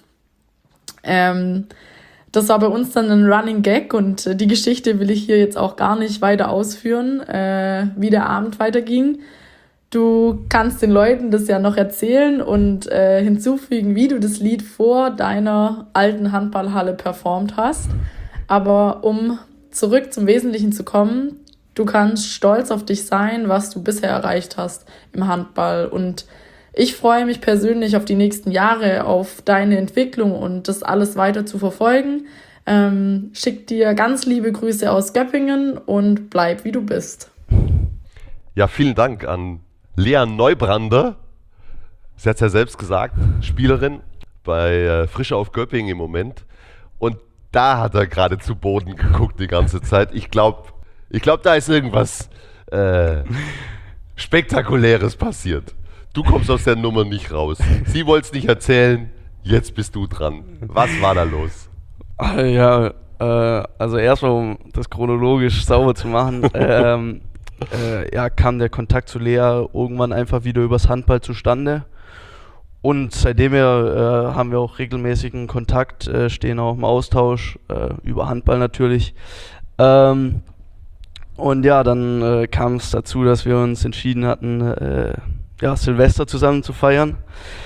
Ähm, das war bei uns dann ein Running Gag und äh, die Geschichte will ich hier jetzt auch gar nicht weiter ausführen, äh, wie der Abend weiterging. Du kannst den Leuten das ja noch erzählen und äh, hinzufügen, wie du das Lied vor deiner alten Handballhalle performt hast. Aber um zurück zum Wesentlichen zu kommen, du kannst stolz auf dich sein, was du bisher erreicht hast im Handball. Und ich freue mich persönlich auf die nächsten Jahre, auf deine Entwicklung und das alles weiter zu verfolgen. Ähm, schick dir ganz liebe Grüße aus Göppingen und bleib wie du bist. Ja, vielen Dank an Lea Neubrander. Sie hat es ja selbst gesagt, Spielerin bei äh, Frische auf Göppingen im Moment. Und da hat er gerade zu Boden geguckt die ganze Zeit. Ich glaube, ich glaub, da ist irgendwas äh, Spektakuläres passiert. Du kommst aus der Nummer nicht raus. Sie wollte es nicht erzählen, jetzt bist du dran. Was war da los? Ja, äh, also erstmal, um das chronologisch sauber zu machen, ähm, äh, ja, kam der Kontakt zu Lea irgendwann einfach wieder übers Handball zustande. Und seitdem wir, äh, haben wir auch regelmäßigen Kontakt, äh, stehen auch im Austausch, äh, über Handball natürlich. Ähm, und ja, dann äh, kam es dazu, dass wir uns entschieden hatten, äh, ja, Silvester zusammen zu feiern.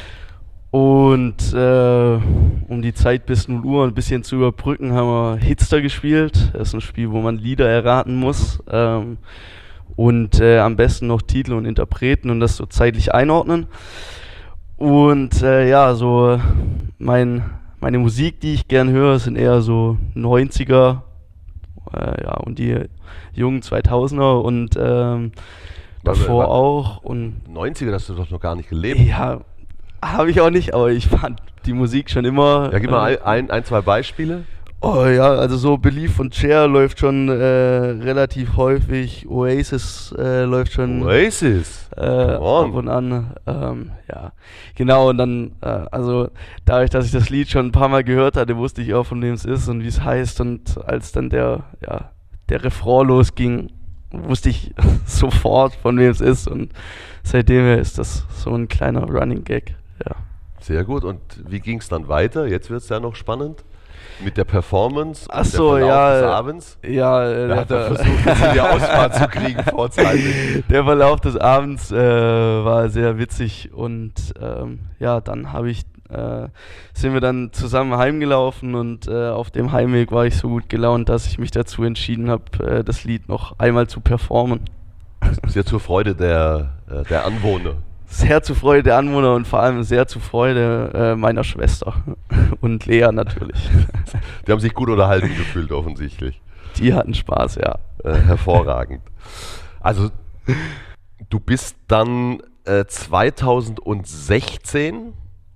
Und äh, um die Zeit bis null Uhr ein bisschen zu überbrücken, haben wir Hitster gespielt. Das ist ein Spiel, wo man Lieder erraten muss. Ähm, und äh, am besten noch Titel und Interpreten und das so zeitlich einordnen. Und äh, ja, so mein, meine Musik, die ich gern höre, sind eher so neunziger äh, ja, und die jungen zweitausender und ähm, davor Aber, auch. Und neunziger hast du doch noch gar nicht gelebt. ja, habe ich auch nicht, aber ich fand die Musik schon immer... Ja, gib mal äh, ein, ein, zwei Beispiele. Oh ja, also so Believe von Cher läuft schon äh, relativ häufig, Oasis äh, läuft schon Oasis. äh, ab und an. Ähm, ja, genau, und dann, äh, also dadurch, dass ich das Lied schon ein paar Mal gehört hatte, wusste ich auch, von wem es ist und wie es heißt. Und als dann der, ja, der Refrain losging, wusste ich sofort, von wem es ist. Und seitdem ist das so ein kleiner Running Gag, ja. Sehr gut. Und wie ging es dann weiter? Jetzt wird es ja noch spannend. Mit der Performance, Ach so, der Verlauf ja, des Abends. Ja, äh, Er der, hat da der, versucht, jetzt in die Ausfahrt zu kriegen vorzeitig. der Verlauf des Abends äh, war sehr witzig und ähm, ja, dann habe ich, äh, sind wir dann zusammen heimgelaufen und äh, auf dem Heimweg war ich so gut gelaunt, dass ich mich dazu entschieden habe, äh, das Lied noch einmal zu performen. Sehr zur Freude der, äh, der Anwohner. Sehr zur Freude der Anwohner und vor allem sehr zur Freude äh, meiner Schwester und Lea natürlich. Die haben sich gut unterhalten gefühlt offensichtlich. Die hatten Spaß, ja. Äh, hervorragend. Also du bist dann äh, zweitausendsechzehn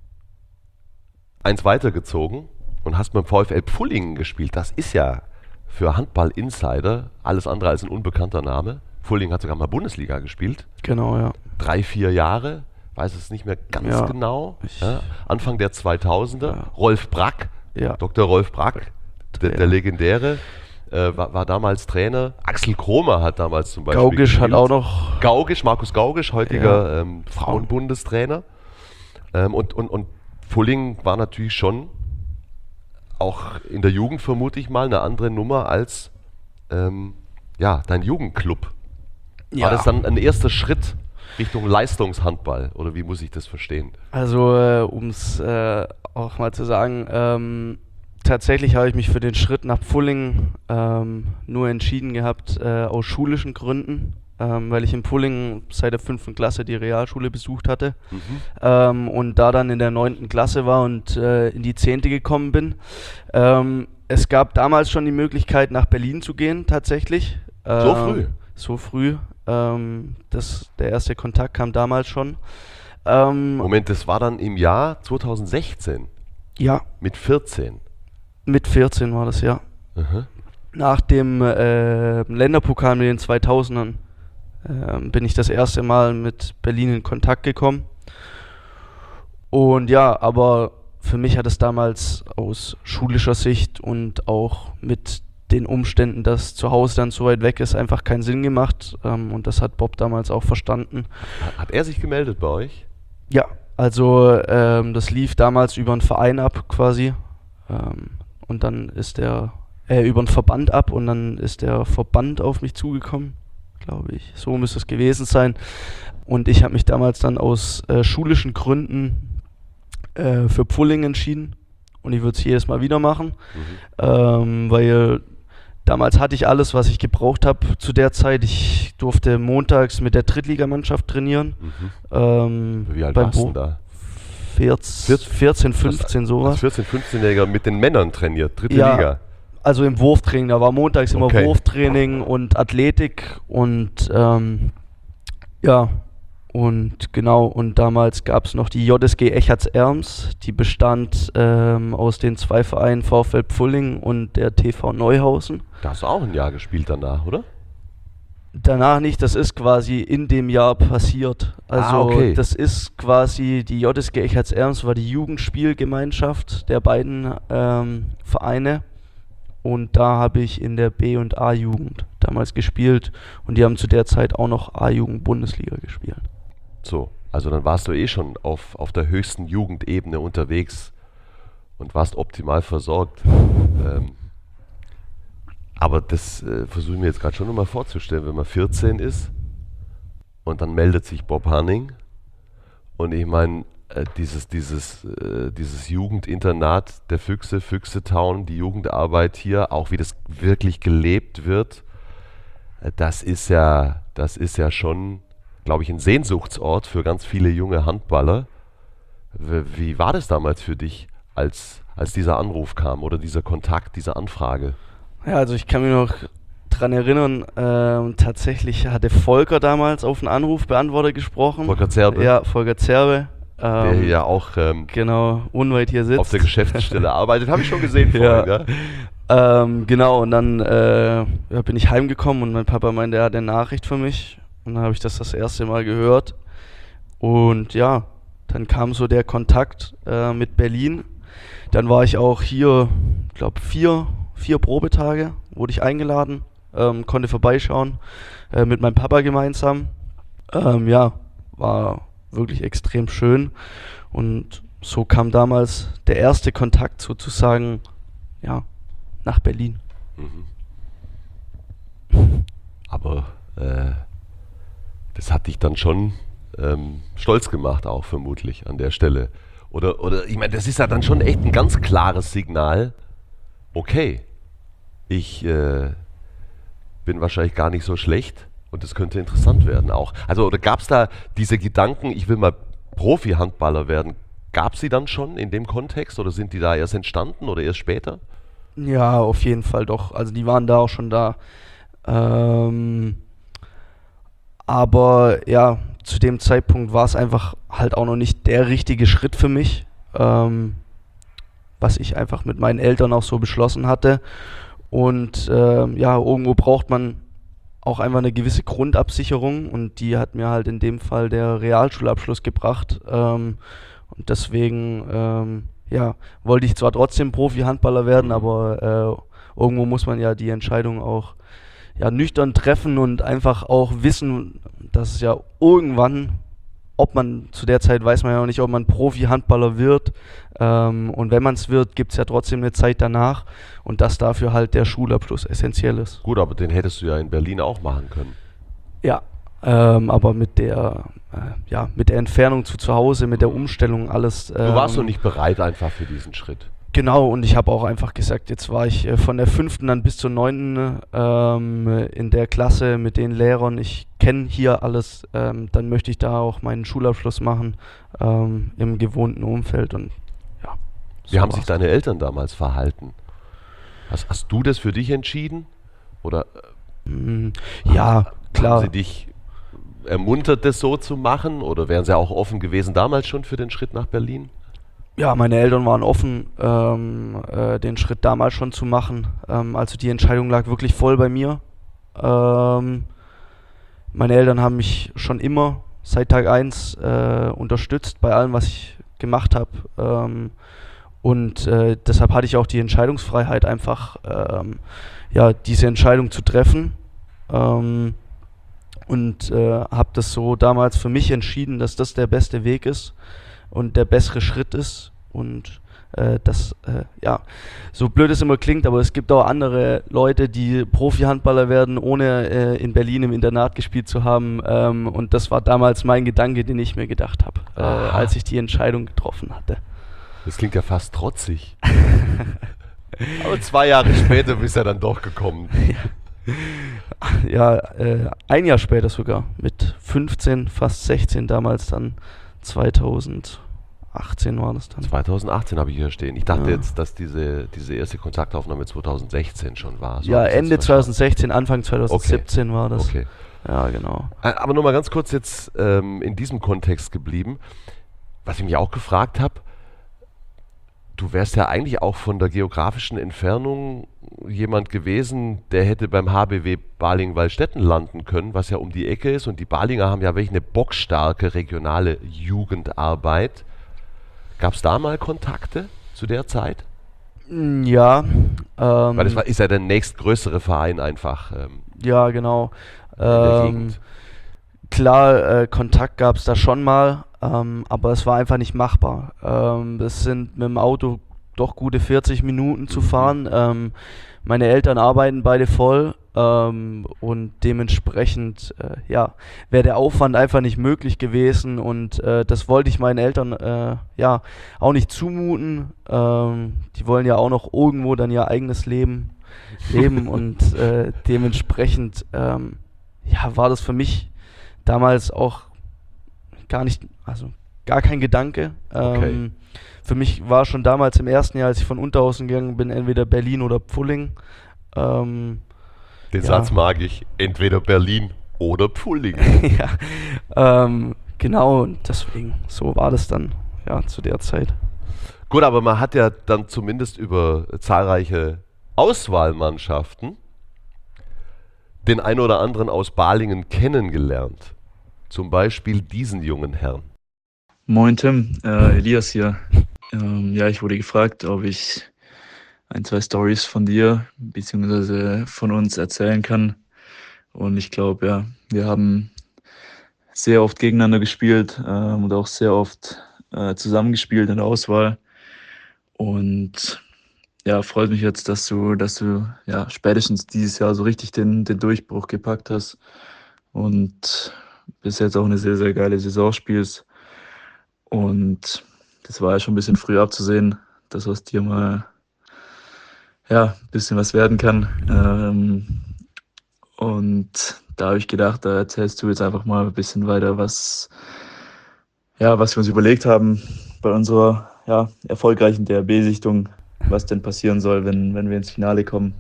eins weitergezogen und hast beim VfL Pfullingen gespielt. Das ist ja für Handball-Insider alles andere als ein unbekannter Name. Pfullingen hat sogar mal Bundesliga gespielt. Genau, ja. Drei, vier Jahre, weiß es nicht mehr ganz Ja, genau. ich- Ja, Anfang der zweitausender. Ja. Rolf Brack, Ja. Doktor Rolf Brack, der, Ja. der legendäre, äh, war, war damals Trainer. Axel Kromer hat damals zum Beispiel Gaugisch hat gespielt. auch noch... Gaugisch, Markus Gaugisch, heutiger Ja. ähm, Frauenbundestrainer. Ähm, und, und, und Pfullingen war natürlich schon auch in der Jugend, vermute ich mal, eine andere Nummer als ähm, ja, dein Jugendclub. Ja. War das dann ein erster Schritt Richtung Leistungshandball oder wie muss ich das verstehen? Also, äh, um es äh, auch mal zu sagen, ähm, tatsächlich habe ich mich für den Schritt nach Pfullingen ähm, nur entschieden gehabt, äh, aus schulischen Gründen, ähm, weil ich in Pfullingen seit der fünften Klasse die Realschule besucht hatte Mhm. ähm, und da dann in der neunten Klasse war und äh, in die zehnte gekommen bin. Ähm, es gab damals schon die Möglichkeit, nach Berlin zu gehen, tatsächlich. So Ähm, früh? So früh. Ähm, das, der erste Kontakt kam damals schon. Ähm, Moment, das war dann im Jahr zweitausendsechzehn ja, mit vierzehn. mit vierzehn war das, ja. Mhm. Nach dem äh, Länderpokal mit den zweitausendern äh, bin ich das erste Mal mit Berlin in Kontakt gekommen. Und ja, aber für mich hat es damals aus schulischer Sicht und auch mit den Umständen, dass zu Hause dann so weit weg ist, einfach keinen Sinn gemacht. Ähm, und das hat Bob damals auch verstanden. Hat er sich gemeldet bei euch? Ja, also ähm, das lief damals über einen Verein ab quasi. Ähm, und dann ist der, äh, über einen Verband ab und dann ist der Verband auf mich zugekommen, glaube ich. So müsste es gewesen sein. Und ich habe mich damals dann aus äh, schulischen Gründen äh, für Pfulling entschieden. Und ich würde es jedes Mal wieder machen, mhm. ähm, weil damals hatte ich alles, was ich gebraucht habe zu der Zeit. Ich durfte montags mit der Drittligamannschaft trainieren. Mhm. Ähm, Wie alt beim warst du Bo- denn da? vierzehn, vierzehn, fünfzehn, sowas. Als vierzehn-, fünfzehnjähriger mit den Männern trainiert, dritte Ja, Liga. Also im Wurftraining, da war montags immer Okay. Wurftraining und Athletik und ähm, ja, und genau, und damals gab es noch die J S G Echarts-Erms, die bestand ähm, aus den zwei Vereinen VfL Pfulling und der T V Neuhausen. Da hast du auch ein Jahr gespielt danach, oder? Danach nicht, das ist quasi in dem Jahr passiert. Also Ah, okay. das ist quasi, die J S G Echarts-Erms war die Jugendspielgemeinschaft der beiden ähm, Vereine. Und da habe ich in der B- und A-Jugend damals gespielt. Und die haben zu der Zeit auch noch A-Jugend-Bundesliga gespielt. So, also dann warst du eh schon auf, auf der höchsten Jugendebene unterwegs und warst optimal versorgt. ähm, aber das äh, versuche ich mir jetzt gerade schon nochmal vorzustellen, wenn man vierzehn ist und dann meldet sich Bob Hanning und ich meine, äh, dieses, dieses, äh, dieses Jugendinternat der Füchse, Füchse Town, die Jugendarbeit hier, auch wie das wirklich gelebt wird, äh, das ist ja, das ist ja schon, glaube ich, ein Sehnsuchtsort für ganz viele junge Handballer. Wie, wie war das damals für dich, als, als dieser Anruf kam oder dieser Kontakt, diese Anfrage? Ja, also ich kann mich noch dran erinnern, ähm, tatsächlich hatte Volker damals auf einen Anrufbeantworter gesprochen. Volker Zerbe? Ja, Volker Zerbe. Ähm, Der hier auch ähm, genau, unweit hier sitzt. auf der Geschäftsstelle arbeitet, habe ich schon gesehen Ja. vorhin. Ja. Ähm, genau, und dann äh, ja, bin ich heimgekommen und mein Papa meinte, er hat eine Nachricht für mich. Und dann habe ich das das erste Mal gehört. Und ja, dann kam so der Kontakt äh, mit Berlin. Dann war ich auch hier, ich glaube, vier, vier Probetage, wurde ich eingeladen, ähm, konnte vorbeischauen, äh, mit meinem Papa gemeinsam. Ähm, ja, war wirklich extrem schön. Und so kam damals der erste Kontakt sozusagen, ja, nach Berlin. Mhm. Aber äh, das hat dich dann schon ähm, stolz gemacht, auch vermutlich an der Stelle. Oder, oder ich meine, das ist ja dann schon echt ein ganz klares Signal. Okay, ich äh, bin wahrscheinlich gar nicht so schlecht und es könnte interessant werden auch. Also, oder gab es da diese Gedanken, ich will mal Profi-Handballer werden, gab es sie dann schon in dem Kontext oder sind die da erst entstanden oder erst später? Ja, auf jeden Fall doch. Also die waren da auch schon da. Ähm, aber ja, zu dem Zeitpunkt war es einfach halt auch noch nicht der richtige Schritt für mich, ähm, was ich einfach mit meinen Eltern auch so beschlossen hatte. Und ähm, ja, irgendwo braucht man auch einfach eine gewisse Grundabsicherung und die hat mir halt in dem Fall der Realschulabschluss gebracht. Ähm, und deswegen ähm, ja, wollte ich zwar trotzdem Profi-Handballer werden, aber äh, irgendwo muss man ja die Entscheidung auch ja, nüchtern treffen und einfach auch wissen, dass es ja irgendwann, ob man, zu der Zeit weiß man ja noch nicht, ob man Profi-Handballer wird. Ähm, und wenn man es wird, gibt es ja trotzdem eine Zeit danach und dass dafür halt der Schulabschluss essentiell ist. Gut, aber den hättest du ja in Berlin auch machen können. Ja, ähm, aber mit der, äh, ja, mit der Entfernung zu zu Hause, mit der Umstellung, alles. Ähm, Du warst noch nicht bereit einfach für diesen Schritt. Genau, und ich habe auch einfach gesagt, jetzt war ich äh, von der fünften dann bis zur neunten ähm, in der Klasse mit den Lehrern. Ich kenne hier alles, ähm, dann möchte ich da auch meinen Schulabschluss machen ähm, im gewohnten Umfeld. Und ja. Wie haben sich deine Eltern damals verhalten? Hast, hast du das für dich entschieden? Oder Mm, ja, klar. haben sie dich ermuntert, das so zu machen? Oder wären sie auch offen gewesen damals schon für den Schritt nach Berlin? Ja, meine Eltern waren offen, ähm, äh, den Schritt damals schon zu machen. Ähm, also die Entscheidung lag wirklich voll bei mir. Ähm, meine Eltern haben mich schon immer seit Tag eins äh, unterstützt bei allem, was ich gemacht habe. Ähm, und äh, deshalb hatte ich auch die Entscheidungsfreiheit, einfach ähm, ja, diese Entscheidung zu treffen. Ähm, und äh, habe das so damals für mich entschieden, dass das der beste Weg ist und der bessere Schritt ist. Und äh, das, äh, ja, so blöd es immer klingt, aber es gibt auch andere Leute, die Profi-Handballer werden, ohne äh, in Berlin im Internat gespielt zu haben. Ähm, und das war damals mein Gedanke, den ich mir gedacht habe, äh, als ich die Entscheidung getroffen hatte. Das klingt ja fast trotzig. Aber zwei Jahre später bist du ja dann doch gekommen. Ja, äh, ein Jahr später sogar, mit fünfzehn, fast sechzehn damals dann, zweitausendachtzehn war das dann. zweitausendachtzehn habe ich hier stehen. Ich dachte Ja. jetzt, dass diese, diese erste Kontaktaufnahme zweitausendsechzehn schon war. So Ja, habe ich Ende jetzt verstanden. zweitausendsechzehn, Anfang zweitausendsiebzehn war das. Okay. Ja, genau. Äh, Aber nur mal ganz kurz jetzt ähm, in diesem Kontext geblieben. Was ich mich auch gefragt habe, du wärst ja eigentlich auch von der geografischen Entfernung jemand gewesen, der hätte beim H B W Balingen-Waldstätten landen können, was ja um die Ecke ist. Und die Balinger haben ja wirklich eine bockstarke regionale Jugendarbeit. Gab es da mal Kontakte zu der Zeit? Mm, Ja, ähm, Weil das war, ist ja der nächstgrößere Verein einfach ähm, ja, genau. in der Ähm, Gegend. klar, äh, Kontakt gab es da schon mal, ähm, aber es war einfach nicht machbar. Ähm, es sind mit dem Auto doch gute vierzig Minuten zu Mhm. fahren. Ähm, meine Eltern arbeiten beide voll ähm, und dementsprechend äh, ja, wäre der Aufwand einfach nicht möglich gewesen und äh, das wollte ich meinen Eltern äh, ja auch nicht zumuten. Ähm, die wollen ja auch noch irgendwo dann ihr eigenes Leben leben und äh, dementsprechend ähm, ja, war das für mich damals auch gar nicht, also gar kein Gedanke. Okay. Ähm, für mich war schon damals im ersten Jahr, als ich von Unterhausen gegangen bin, entweder Berlin oder Pfullingen. Ähm, Den ja. Satz mag ich. Entweder Berlin oder Pfullingen. ja, ähm, genau, und deswegen, so war das dann, ja, zu der Zeit. Gut, aber man hat ja dann zumindest über zahlreiche Auswahlmannschaften den ein oder anderen aus Balingen kennengelernt. Zum Beispiel diesen jungen Herrn. Moin Tim, äh, Elias hier. Ähm, ja, ich wurde gefragt, ob ich ein, zwei Stories von dir bzw. von uns erzählen kann. Und ich glaube, ja, wir haben sehr oft gegeneinander gespielt ähm, und auch sehr oft äh, zusammengespielt in der Auswahl. Und ja, freut mich jetzt, dass du, dass du ja spätestens dieses Jahr so richtig den, den Durchbruch gepackt hast und bis jetzt auch eine sehr, sehr geile Saison spielst. Und das war ja schon ein bisschen früh abzusehen, dass aus dir mal ja, ein bisschen was werden kann. Ähm, und da habe ich gedacht, da erzählst du jetzt einfach mal ein bisschen weiter, was, ja, was wir uns überlegt haben bei unserer ja, erfolgreichen D R B-Sichtung, was denn passieren soll, wenn, wenn wir ins Finale kommen.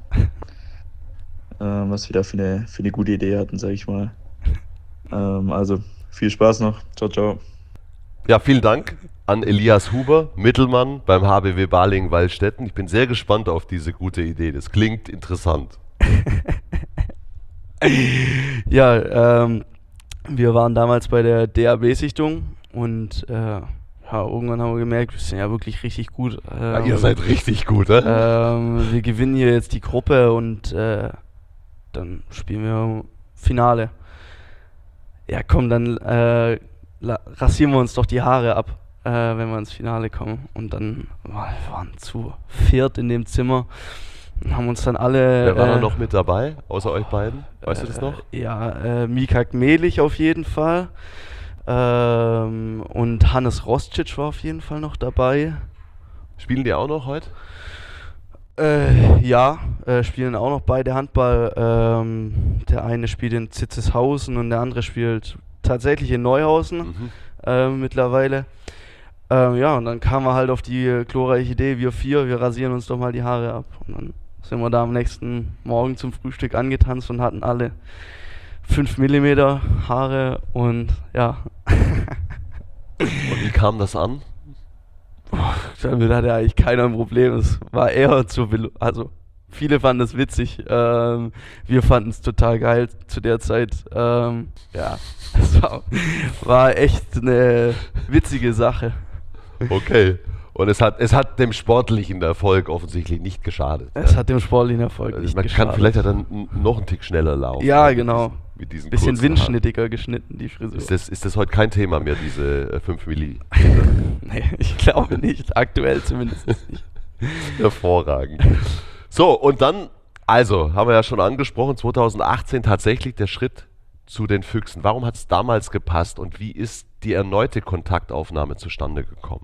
Ähm, was wir da für eine, für eine gute Idee hatten, sage ich mal. Ähm, also viel Spaß noch. Ciao, ciao. Ja, vielen Dank an Elias Huber, Mittelmann beim H B W Balingen-Waldstätten. Ich bin sehr gespannt auf diese gute Idee. Das klingt interessant. Ja, ähm, wir waren damals bei der D A B-Sichtung und äh, ja, irgendwann haben wir gemerkt, wir sind ja wirklich richtig gut. Ähm, Ja, ihr seid richtig gut, ne? ähm, wir gewinnen hier jetzt die Gruppe und äh, dann spielen wir Finale. Ja, komm, dann äh, la- rasieren wir uns doch die Haare ab, äh, wenn wir ins Finale kommen. Und dann boah, wir waren zu viert in dem Zimmer und haben uns dann alle... Wer war da äh, noch mit dabei, außer euch beiden? Weißt du das noch? Äh, ja, äh, Mika Gmelich auf jeden Fall. Ähm, und Hannes Rostcic war auf jeden Fall noch dabei. Spielen die auch noch heute? Äh, ja, äh, spielen auch noch beide Handball. Ähm, der eine spielt in Zitzeshausen und der andere spielt tatsächlich in Neuhausen Mhm. äh, mittlerweile. Ähm, ja, und dann kamen wir halt auf die glorreiche Idee, wir vier, wir rasieren uns doch mal die Haare ab. Und dann sind wir da am nächsten Morgen zum Frühstück angetanzt und hatten alle fünf Millimeter Haare und ja. Und wie kam das an? Damit hatte eigentlich keiner ein Problem. Es war eher zur Belo- also viele fanden es witzig. Ähm, wir fanden es total geil zu der Zeit. Ähm, ja, es war, war echt eine witzige Sache. Okay. Und es hat, es hat dem sportlichen Erfolg offensichtlich nicht geschadet. Es hat dem sportlichen Erfolg Also nicht man geschadet. kann vielleicht ja dann n- noch einen Tick schneller laufen. Ja, mit genau. diesen- Mit diesen Bisschen kurzen Haaren. windschnittiger geschnitten, die Frisur. Ist das, ist das heute kein Thema mehr, diese fünf Milli? Nee, ich glaube nicht. Aktuell zumindest nicht. Hervorragend. So, und dann, also, haben wir ja schon angesprochen, zwanzig achtzehn tatsächlich der Schritt zu den Füchsen. Warum hat es damals gepasst und wie ist die erneute Kontaktaufnahme zustande gekommen?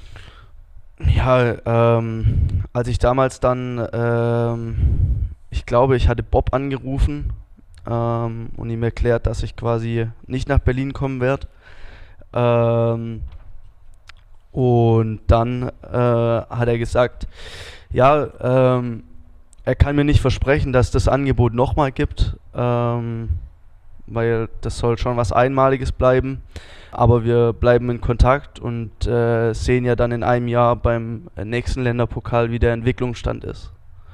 Ja, ähm, als ich damals dann, ähm, ich glaube, ich hatte Bob angerufen ähm, und ihm erklärt, dass ich quasi nicht nach Berlin kommen werde. Ähm, und dann äh, hat er gesagt, ja, ähm, er kann mir nicht versprechen, dass das Angebot nochmal gibt, ähm, weil das soll schon was Einmaliges bleiben. Aber wir bleiben in Kontakt und äh, sehen ja dann in einem Jahr beim nächsten Länderpokal, wie der Entwicklungsstand ist.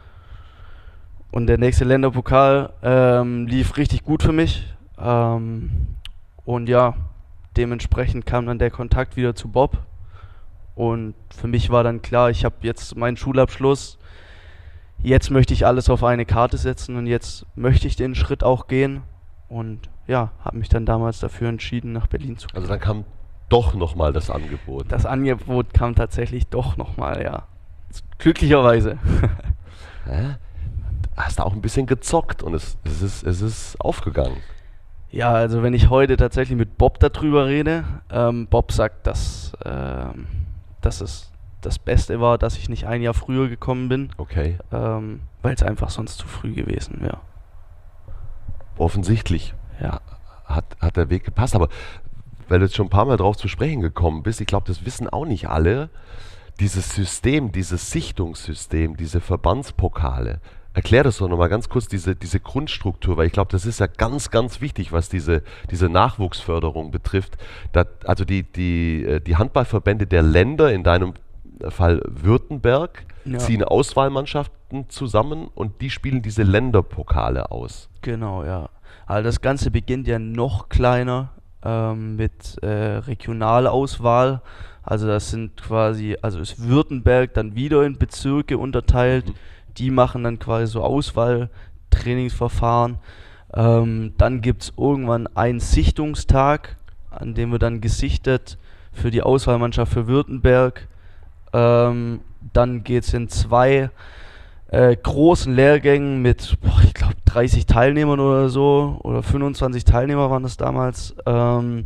Und der nächste Länderpokal ähm, lief richtig gut für mich. Ähm, und ja, dementsprechend kam dann der Kontakt wieder zu Bob. Und für mich war dann klar, ich habe jetzt meinen Schulabschluss. Jetzt möchte ich alles auf eine Karte setzen und jetzt möchte ich den Schritt auch gehen. Und ja, habe mich dann damals dafür entschieden, nach Berlin zu gehen. Also dann kam doch nochmal das Angebot. Das Angebot kam tatsächlich doch nochmal, ja. Glücklicherweise. Hä? Hast du auch ein bisschen gezockt und es, es, ist, es ist aufgegangen. Ja, also wenn ich heute tatsächlich mit Bob darüber rede, ähm, Bob sagt, dass, ähm, dass es das Beste war, dass ich nicht ein Jahr früher gekommen bin, Okay. ähm, weil es einfach sonst zu früh gewesen wäre. Offensichtlich Ja. hat, hat der Weg gepasst. Aber weil du jetzt schon ein paar Mal drauf zu sprechen gekommen bist, ich glaube, das wissen auch nicht alle, dieses System, dieses Sichtungssystem, diese Verbandspokale. Erklär das doch nochmal ganz kurz, diese, diese Grundstruktur, weil ich glaube, das ist ja ganz, ganz wichtig, was diese, diese Nachwuchsförderung betrifft. Da, also die, die, äh, die Handballverbände der Länder, in deinem Fall Württemberg, Ja. ziehen Auswahlmannschaften zusammen und die spielen diese Länderpokale aus. Genau, ja. Also das Ganze beginnt ja noch kleiner ähm, mit äh, Regionalauswahl. Also das sind quasi, also ist Württemberg dann wieder in Bezirke unterteilt. Mhm. Die machen dann quasi so Auswahltrainingsverfahren. Ähm, dann gibt es irgendwann einen Sichtungstag, an dem wir dann gesichtet für die Auswahlmannschaft für Württemberg. Ähm, dann geht es in zwei äh, großen Lehrgängen mit, boah, ich glaube, dreißig Teilnehmern oder so, oder fünfundzwanzig Teilnehmer waren das damals, ähm,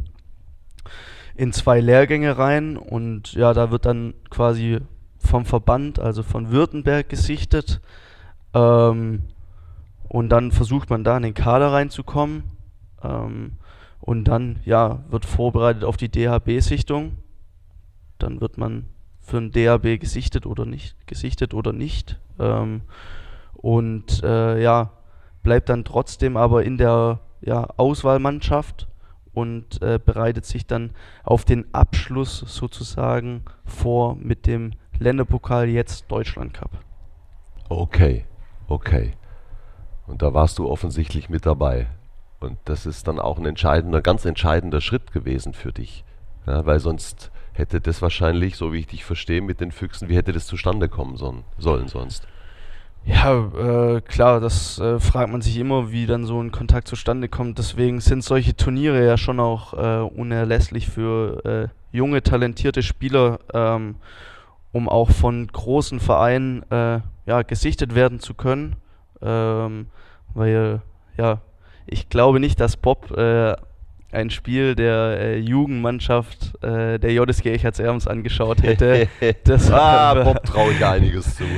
in zwei Lehrgänge rein. Und ja, da wird dann quasi vom Verband, also von Württemberg, gesichtet. Ähm, und dann versucht man da in den Kader reinzukommen. Ähm, und dann, ja, wird vorbereitet auf die D H B-Sichtung. Dann wird man für ein D H B gesichtet oder nicht, gesichtet oder nicht. Ähm, und äh, ja, bleibt dann trotzdem aber in der ja, Auswahlmannschaft und äh, bereitet sich dann auf den Abschluss sozusagen vor mit dem Länderpokal, jetzt Deutschland Cup. Okay, okay. Und da warst du offensichtlich mit dabei. Und das ist dann auch ein entscheidender, ganz entscheidender Schritt gewesen für dich. Ja, weil sonst hätte das wahrscheinlich, so wie ich dich verstehe, mit den Füchsen, wie hätte das zustande kommen sollen, sollen sonst? Ja, äh, klar, das äh, fragt man sich immer, wie dann so ein Kontakt zustande kommt. Deswegen sind solche Turniere ja schon auch äh, unerlässlich für äh, junge, talentierte Spieler, ähm, um auch von großen Vereinen äh, ja, gesichtet werden zu können. Ähm, weil, ja, ich glaube nicht, dass Bob äh, ein Spiel der äh, Jugendmannschaft äh, der J S G Eckarts-Erms angeschaut hätte. Deshalb, ah, Bob traue ich einiges zu.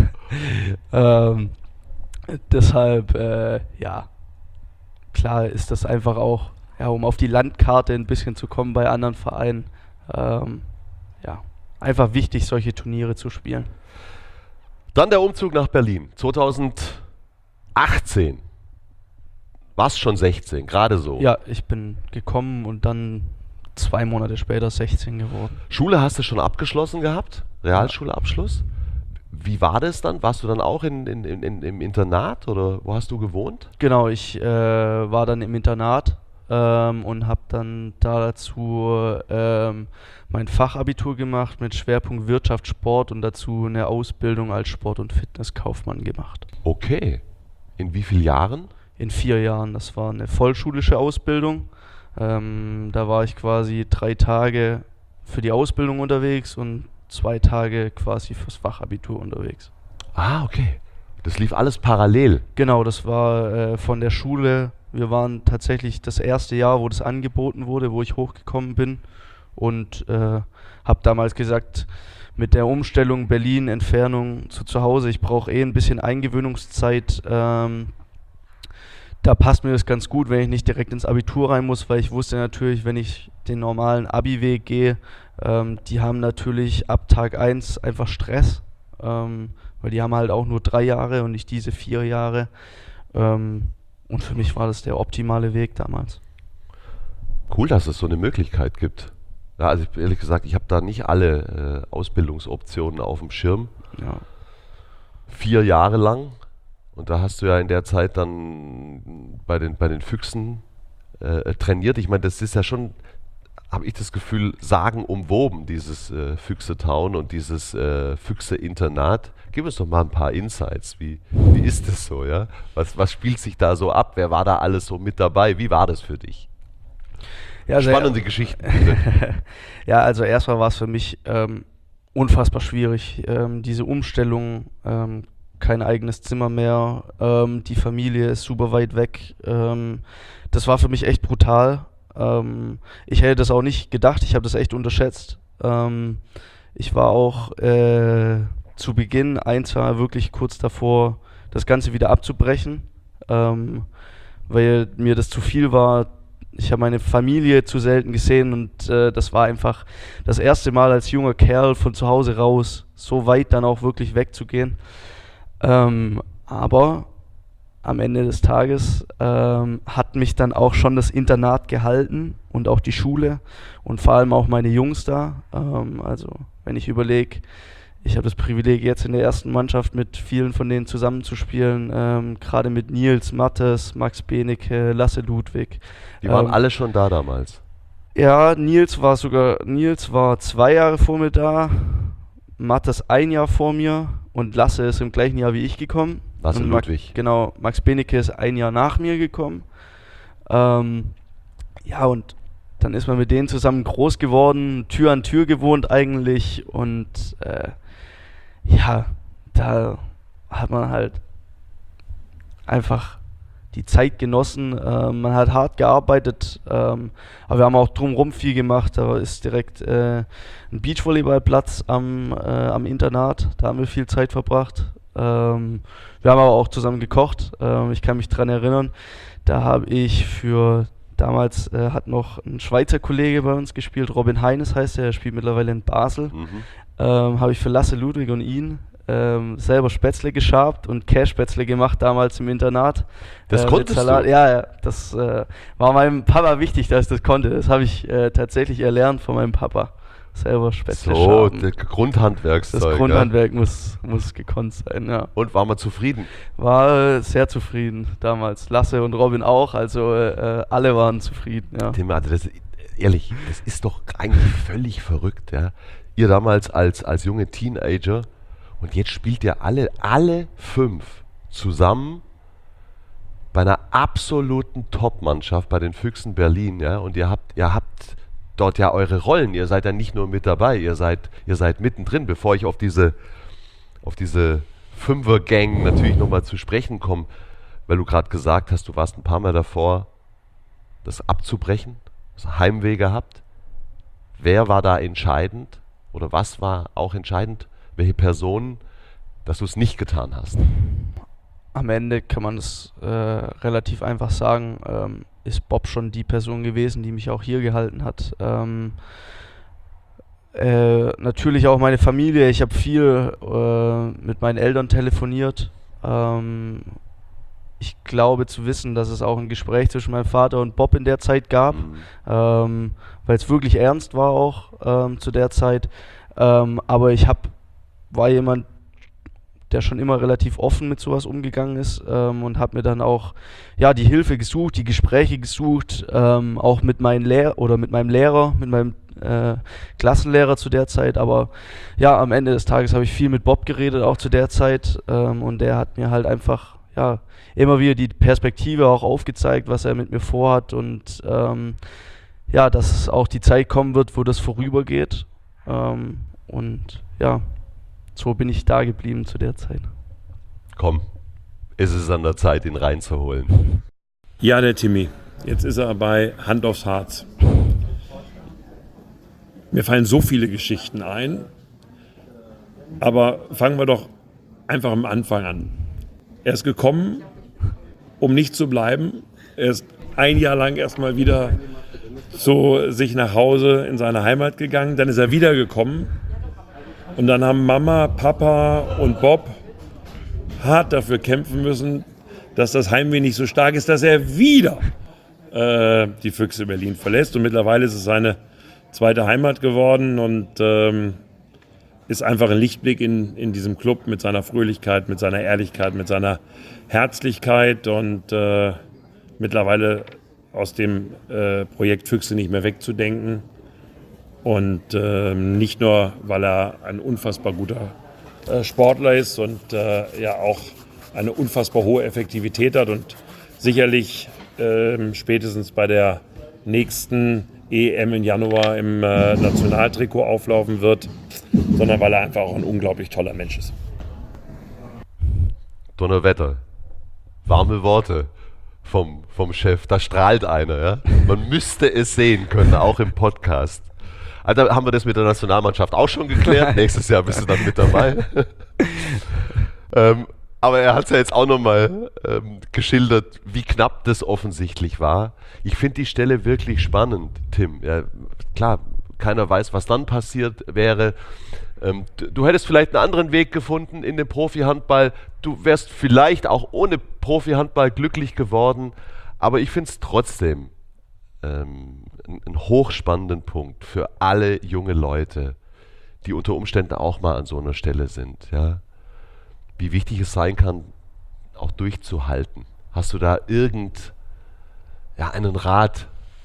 ähm, deshalb, äh, ja, klar ist das einfach auch, ja, um auf die Landkarte ein bisschen zu kommen bei anderen Vereinen, ähm, ja, einfach wichtig, solche Turniere zu spielen. Dann der Umzug nach Berlin. zweitausendachtzehn. Warst schon sechzehn, gerade so. Ja, ich bin gekommen und dann zwei Monate später sechzehn geworden. Schule hast du schon abgeschlossen gehabt? Realschulabschluss? wie war das dann? Warst du dann auch in, in, in, im Internat oder wo hast du gewohnt? Genau, ich äh, war dann im Internat ähm, und habe dann dazu ähm, mein Fachabitur gemacht mit Schwerpunkt Wirtschaft, Sport und dazu eine Ausbildung als Sport- und Fitnesskaufmann gemacht. Okay. In wie vielen Jahren? In vier Jahren. Das war eine vollschulische Ausbildung. Ähm, da war ich quasi drei Tage für die Ausbildung unterwegs und zwei Tage quasi fürs Fachabitur unterwegs. Ah, okay. Das lief alles parallel. Genau, das war äh, von der Schule. Wir waren tatsächlich das erste Jahr, wo das angeboten wurde, wo ich hochgekommen bin und äh, habe damals gesagt, mit der Umstellung Berlin, Entfernung zu zu Hause, ich brauche eh ein bisschen Eingewöhnungszeit. Ähm, da passt mir das ganz gut, wenn ich nicht direkt ins Abitur rein muss, weil ich wusste natürlich, wenn ich den normalen Abi-Weg gehe, ähm, die haben natürlich ab Tag eins einfach Stress, ähm, weil die haben halt auch nur drei Jahre und nicht diese vier Jahre. Ähm, und für mich war das der optimale Weg damals. Cool, dass es so eine Möglichkeit gibt. Ja, also ich, ehrlich gesagt, ich habe da nicht alle äh, Ausbildungsoptionen auf dem Schirm. Ja. Vier Jahre lang. Und da hast du ja in der Zeit dann bei den, bei den Füchsen äh, trainiert. Ich meine, das ist ja schon, habe ich das Gefühl, sagenumwoben, dieses äh, Füchse Town und dieses äh, Füchse Internat. Gib uns doch mal ein paar Insights. Wie, wie ist das so? Ja? Was, was spielt sich da so ab? Wer war da alles so mit dabei? Wie war das für dich? Ja, also Spannende ja, Geschichten, bitte. ja, also erstmal war es für mich ähm, unfassbar schwierig. Ähm, diese Umstellung, ähm, kein eigenes Zimmer mehr, ähm, die Familie ist super weit weg. Ähm, das war für mich echt brutal. Ähm, ich hätte das auch nicht gedacht, ich habe das echt unterschätzt. Ähm, ich war auch äh, zu Beginn ein, zwei Mal wirklich kurz davor, das Ganze wieder abzubrechen, ähm, weil mir das zu viel war. Ich habe meine Familie zu selten gesehen und äh, das war einfach das erste Mal als junger Kerl von zu Hause raus, so weit dann auch wirklich wegzugehen. Ähm, aber am Ende des Tages ähm, hat mich dann auch schon das Internat gehalten und auch die Schule und vor allem auch meine Jungs da. Ähm, also wenn ich überlege, ich habe das Privileg, jetzt in der ersten Mannschaft mit vielen von denen zusammenzuspielen, ähm, gerade mit Nils, Mattes, Max Benecke, Lasse Ludwig. Die waren ähm, alle schon da damals. Ja, Nils war sogar, Nils war zwei Jahre vor mir da, Mattes ein Jahr vor mir und Lasse ist im gleichen Jahr wie ich gekommen. Lasse und Ludwig. Max, genau, Max Benecke ist ein Jahr nach mir gekommen. Ähm, ja, und dann ist man mit denen zusammen groß geworden, Tür an Tür gewohnt eigentlich und äh, ja, da hat man halt einfach die Zeit genossen. Äh, man hat hart gearbeitet, ähm, aber wir haben auch drumherum viel gemacht. Da ist direkt äh, ein Beachvolleyballplatz am, äh, am Internat, da haben wir viel Zeit verbracht. Ähm, wir haben aber auch zusammen gekocht. Ähm, ich kann mich dran erinnern, da habe ich für damals äh, hat noch ein Schweizer Kollege bei uns gespielt, Robin Heines heißt er, er spielt mittlerweile in Basel. Mhm. Ähm, habe ich für Lasse Ludwig und ihn ähm, selber Spätzle geschabt und Kässpätzle gemacht damals im Internat. Das äh, mit konntest Salat. du? Ja, ja, das äh, war meinem Papa wichtig, dass ich das konnte. Das habe ich äh, tatsächlich erlernt von meinem Papa. Selber Spätzle So, schaben. das Grundhandwerkszeug. Das ja. Grundhandwerk muss, muss gekonnt sein, ja. Und war man zufrieden? War äh, sehr zufrieden damals. Lasse und Robin auch, also äh, alle waren zufrieden, ja. Tim, also das, ehrlich, das ist doch eigentlich völlig verrückt, ja. Ihr damals als, als junge Teenager und jetzt spielt ihr alle, alle fünf zusammen bei einer absoluten Top-Mannschaft bei den Füchsen Berlin, ja. Und ihr habt, ihr habt dort ja eure Rollen, ihr seid ja nicht nur mit dabei, ihr seid, ihr seid mittendrin, bevor ich auf diese, auf diese Fünfer-Gang natürlich nochmal zu sprechen komme, weil du gerade gesagt hast, du warst ein paar Mal davor, das abzubrechen, das Heimweh gehabt. Wer war da entscheidend oder was war auch entscheidend? Welche Personen, dass du es nicht getan hast? Am Ende kann man das äh, relativ einfach sagen, ähm, ist Bob schon die Person gewesen, die mich auch hier gehalten hat. Ähm, äh, natürlich auch meine Familie. Ich habe viel äh, mit meinen Eltern telefoniert. Ähm, ich glaube zu wissen, dass es auch ein Gespräch zwischen meinem Vater und Bob in der Zeit gab, Mhm. ähm, weil es wirklich ernst war auch ähm, zu der Zeit. Ähm, aber ich hab, war jemand, der schon immer relativ offen mit sowas umgegangen ist ähm, und habe mir dann auch ja die Hilfe gesucht, die Gespräche gesucht, ähm, auch mit meinem Lehr oder mit meinem Lehrer, mit meinem äh, Klassenlehrer zu der Zeit. Aber ja, am Ende des Tages habe ich viel mit Bob geredet, auch zu der Zeit, ähm, und der hat mir halt einfach ja immer wieder die Perspektive auch aufgezeigt, was er mit mir vorhat und ähm, ja, dass auch die Zeit kommen wird, wo das vorübergeht. Ähm, und ja, so bin ich da geblieben zu der Zeit. Komm, ist es an der Zeit, ihn reinzuholen. Ja, der Timmy. Jetzt ist er bei Hand aufs Harz. Mir fallen so viele Geschichten ein, aber fangen wir doch einfach am Anfang an. Er ist gekommen, um nicht zu bleiben. Er ist ein Jahr lang erstmal wieder zu sich nach Hause in seine Heimat gegangen. Dann ist er wiedergekommen. Und dann haben Mama, Papa und Bob hart dafür kämpfen müssen, dass das Heimweh nicht so stark ist, dass er wieder äh, die Füchse Berlin verlässt. Und mittlerweile ist es seine zweite Heimat geworden und ähm, ist einfach ein Lichtblick in, in diesem Club mit seiner Fröhlichkeit, mit seiner Ehrlichkeit, mit seiner Herzlichkeit und äh, mittlerweile aus dem äh, Projekt Füchse nicht mehr wegzudenken. Und äh, nicht nur, weil er ein unfassbar guter äh, Sportler ist und äh, ja auch eine unfassbar hohe Effektivität hat und sicherlich äh, spätestens bei der nächsten E M im Januar im äh, Nationaltrikot auflaufen wird, sondern weil er einfach auch ein unglaublich toller Mensch ist. Donnerwetter, warme Worte vom, vom Chef, da strahlt einer. Ja? Man müsste es sehen können, auch im Podcast. Also haben wir das mit der Nationalmannschaft auch schon geklärt. Nächstes Jahr bist du dann mit dabei. ähm, aber er hat es ja jetzt auch nochmal ähm, geschildert, wie knapp das offensichtlich war. Ich finde die Stelle wirklich spannend, Tim. Ja, klar, keiner weiß, was dann passiert wäre. Ähm, du, du hättest vielleicht einen anderen Weg gefunden in den Profi-Handball. Du wärst vielleicht auch ohne Profi-Handball glücklich geworden. Aber ich finde es trotzdem ähm, einen hochspannenden Punkt für alle junge Leute, die unter Umständen auch mal an so einer Stelle sind, ja, wie wichtig es sein kann, auch durchzuhalten. Hast du da irgend, ja, einen Rat?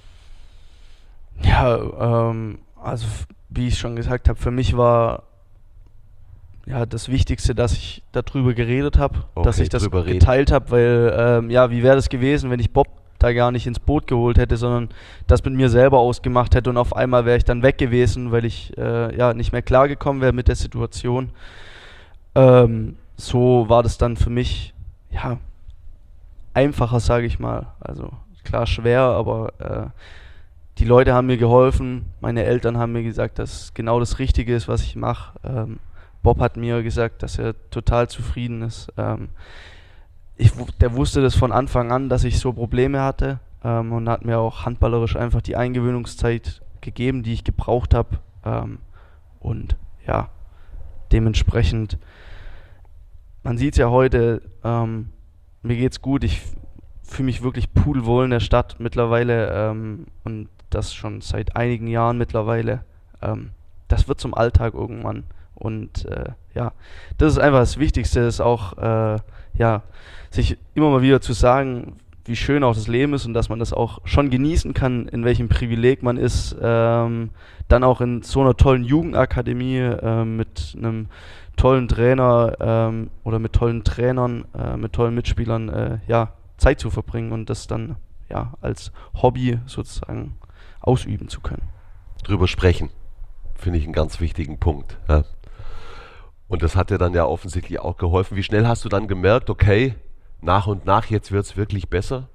Ja, ähm, also wie ich schon gesagt habe, für mich war ja das Wichtigste, dass ich darüber geredet habe, Okay, dass ich das drüber reden. geteilt habe, weil ähm, ja, wie wäre das gewesen, wenn ich Bob da gar nicht ins Boot geholt hätte, sondern das mit mir selber ausgemacht hätte und auf einmal wäre ich dann weg gewesen, weil ich äh, ja nicht mehr klargekommen wäre mit der Situation. Ähm, so war das dann für mich ja einfacher, sage ich mal. Also klar schwer, aber äh, die Leute haben mir geholfen, meine Eltern haben mir gesagt, dass genau das Richtige ist, was ich mache. Ähm, Bob hat mir gesagt, dass er total zufrieden ist. Ähm, Ich, der wusste das von Anfang an, dass ich so Probleme hatte, ähm, und hat mir auch handballerisch einfach die Eingewöhnungszeit gegeben, die ich gebraucht habe. Ähm, und ja, dementsprechend, man sieht es ja heute, ähm, mir geht's gut, ich fühle mich wirklich pudelwohl in der Stadt mittlerweile, ähm, und das schon seit einigen Jahren mittlerweile. Ähm, das wird zum Alltag irgendwann. Und äh, ja, das ist einfach das Wichtigste, ist auch äh, ja, sich immer mal wieder zu sagen, wie schön auch das Leben ist und dass man das auch schon genießen kann, in welchem Privileg man ist, ähm, dann auch in so einer tollen Jugendakademie äh, mit einem tollen Trainer ähm, oder mit tollen Trainern, äh, mit tollen Mitspielern, äh, ja, Zeit zu verbringen und das dann ja als Hobby sozusagen ausüben zu können. Drüber sprechen, finde ich einen ganz wichtigen Punkt. Ja. Und das hat dir dann ja offensichtlich auch geholfen. Wie schnell hast du dann gemerkt, okay, nach und nach, jetzt wird es wirklich besser?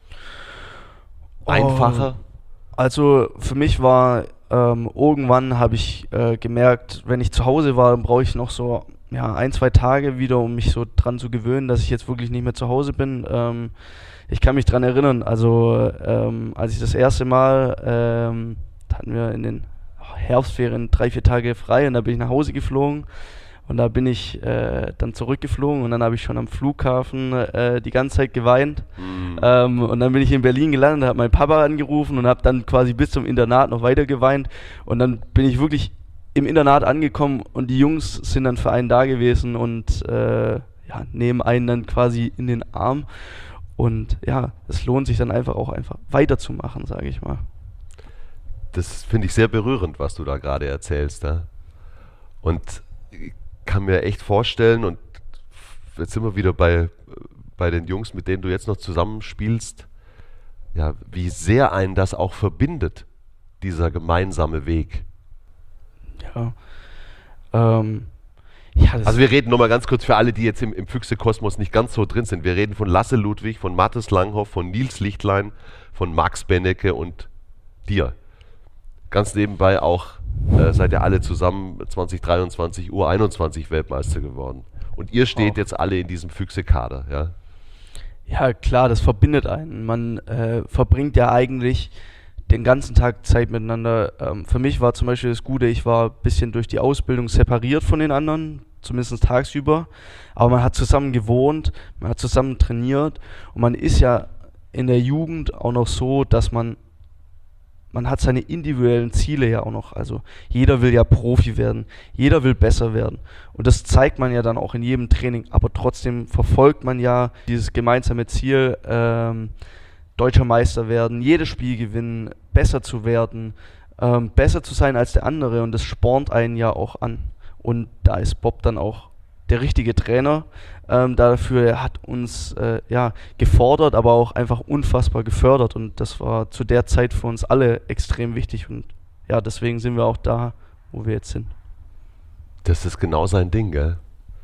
Einfacher? Oh, also für mich war, ähm, irgendwann habe ich äh, gemerkt, wenn ich zu Hause war, dann brauche ich noch so ja, ein, zwei Tage wieder, um mich so dran zu gewöhnen, dass ich jetzt wirklich nicht mehr zu Hause bin. Ähm, ich kann mich dran erinnern, also ähm, als ich das erste Mal, ähm, da hatten wir in den Herbstferien drei, vier Tage frei und da bin ich nach Hause geflogen. Und da bin ich äh, dann zurückgeflogen und dann habe ich schon am Flughafen äh, die ganze Zeit geweint. Mhm. Ähm, und dann bin ich in Berlin gelandet, habe meinen Papa angerufen und habe dann quasi bis zum Internat noch weiter geweint. Und dann bin ich wirklich im Internat angekommen und die Jungs sind dann für einen da gewesen und äh, ja, nehmen einen dann quasi in den Arm. Und ja, es lohnt sich dann einfach auch einfach weiterzumachen, sage ich mal. Das finde ich sehr berührend, was du da gerade erzählst. Ja? Und ich kann mir echt vorstellen, und jetzt sind wir wieder bei, bei den Jungs, mit denen du jetzt noch zusammenspielst, ja, wie sehr einen das auch verbindet, dieser gemeinsame Weg. Ja, ähm, ja das also wir reden nur mal ganz kurz für alle, die jetzt im, im Füchse-Kosmos nicht ganz so drin sind. Wir reden von Lasse Ludwig, von Mathis Langhoff, von Nils Lichtlein, von Max Bennecke und dir. Ganz nebenbei auch äh, seid ihr alle zusammen zwanzig dreiundzwanzig U einundzwanzig Weltmeister geworden. Und ihr steht auch jetzt alle in diesem Füchse-Kader, ja? Ja, klar, das verbindet einen. Man äh, verbringt ja eigentlich den ganzen Tag Zeit miteinander. Ähm, für mich war zum Beispiel das Gute, ich war ein bisschen durch die Ausbildung separiert von den anderen, zumindest tagsüber. Aber man hat zusammen gewohnt, man hat zusammen trainiert und man ist ja in der Jugend auch noch so, dass man man hat seine individuellen Ziele ja auch noch. Also jeder will ja Profi werden, jeder will besser werden. Und das zeigt man ja dann auch in jedem Training. Aber trotzdem verfolgt man ja dieses gemeinsame Ziel, ähm, deutscher Meister werden, jedes Spiel gewinnen, besser zu werden, ähm, besser zu sein als der andere. Und das spornt einen ja auch an. Und da ist Bob dann auch der richtige Trainer ähm, dafür. Er hat uns äh, ja, gefordert, aber auch einfach unfassbar gefördert. Und das war zu der Zeit für uns alle extrem wichtig. Und ja, deswegen sind wir auch da, wo wir jetzt sind. Das ist genau sein Ding, gell?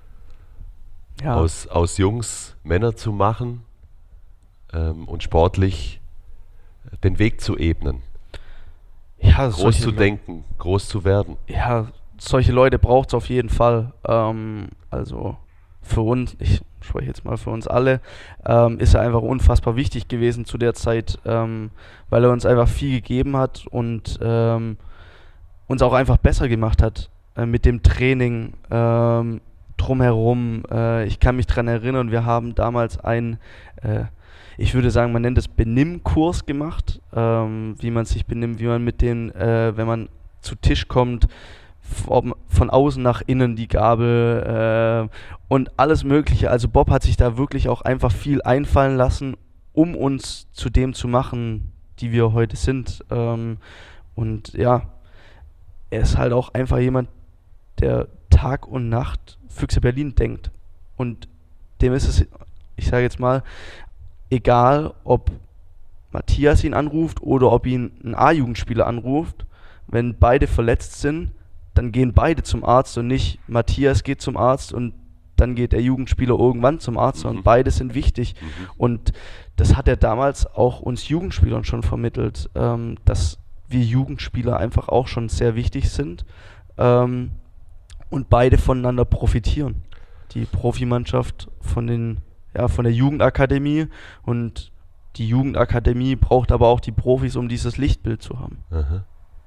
Ja. Aus, aus Jungs Männer zu machen ähm, und sportlich den Weg zu ebnen. Ja, groß solche zu Le- denken, groß zu werden. Ja, solche Leute braucht es auf jeden Fall. Ähm, also für uns, ich spreche jetzt mal für uns alle, ähm, ist er einfach unfassbar wichtig gewesen zu der Zeit, ähm, weil er uns einfach viel gegeben hat und ähm, uns auch einfach besser gemacht hat äh, mit dem Training ähm, drumherum. Äh, ich kann mich daran erinnern, wir haben damals einen, äh, ich würde sagen, man nennt es Benimmkurs gemacht, ähm, wie man sich benimmt, wie man mit den, äh, wenn man zu Tisch kommt, von, von außen nach innen die Gabel äh, und alles Mögliche. Also Bob hat sich da wirklich auch einfach viel einfallen lassen, um uns zu dem zu machen, die wir heute sind. Ähm, und ja, er ist halt auch einfach jemand, der Tag und Nacht Füchse Berlin denkt. Und dem ist es, ich sage jetzt mal, egal, ob Matthias ihn anruft oder ob ihn ein A-Jugendspieler anruft, wenn beide verletzt sind, dann gehen beide zum Arzt und nicht Matthias geht zum Arzt und dann geht der Jugendspieler irgendwann zum Arzt, sondern Mhm. beide sind wichtig. Mhm. Und das hat er damals auch uns Jugendspielern schon vermittelt, ähm, dass wir Jugendspieler einfach auch schon sehr wichtig sind ähm, und beide voneinander profitieren. Die Profimannschaft von, den, ja, von der Jugendakademie und die Jugendakademie braucht aber auch die Profis, um dieses Lichtbild zu haben. Aha.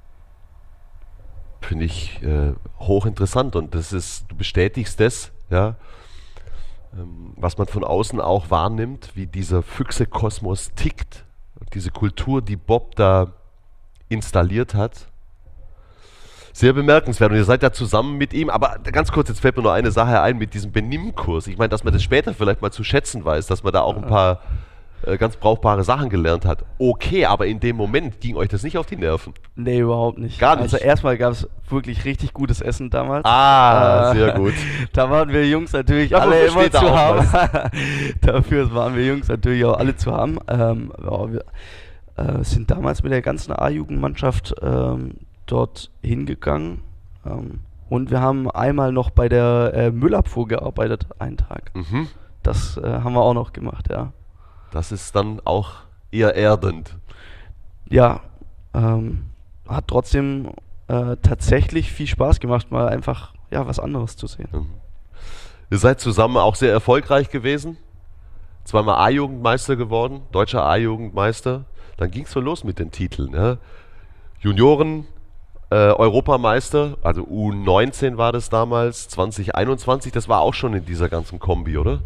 Finde ich äh, hochinteressant und das ist, du bestätigst das, ja, ähm, was man von außen auch wahrnimmt, wie dieser Füchse-Kosmos tickt, diese Kultur, die Bob da installiert hat. Sehr bemerkenswert und ihr seid da zusammen mit ihm, aber ganz kurz, jetzt fällt mir nur eine Sache ein mit diesem Benimmkurs. Ich meine, dass man das später vielleicht mal zu schätzen weiß, dass man da auch ein paar äh, ganz brauchbare Sachen gelernt hat. Okay, aber in dem Moment ging euch das nicht auf die Nerven. Nee, überhaupt nicht. Gar nicht? Also erstmal gab es wirklich richtig gutes Essen damals. Ah, Äh, sehr gut. Da waren wir Jungs natürlich Dafür alle immer steht da zu auch haben. Dafür waren wir Jungs natürlich auch alle zu haben. Ähm, ja, wir äh, sind damals mit der ganzen A-Jugendmannschaft ähm, dort hingegangen. Ähm, und wir haben einmal noch bei der äh, Müllabfuhr gearbeitet, einen Tag. Mhm. Das äh, haben wir auch noch gemacht, ja. Das ist dann auch eher erdend. Ja, ähm, hat trotzdem äh, tatsächlich viel Spaß gemacht, mal einfach ja, was anderes zu sehen. Mhm. Ihr seid zusammen auch sehr erfolgreich gewesen. Zweimal A-Jugendmeister geworden, deutscher A-Jugendmeister. Dann ging es so los mit den Titeln. Ja? Junioren, äh, Europameister, also U neunzehn war das damals, zwanzig einundzwanzig, das war auch schon in dieser ganzen Kombi, oder?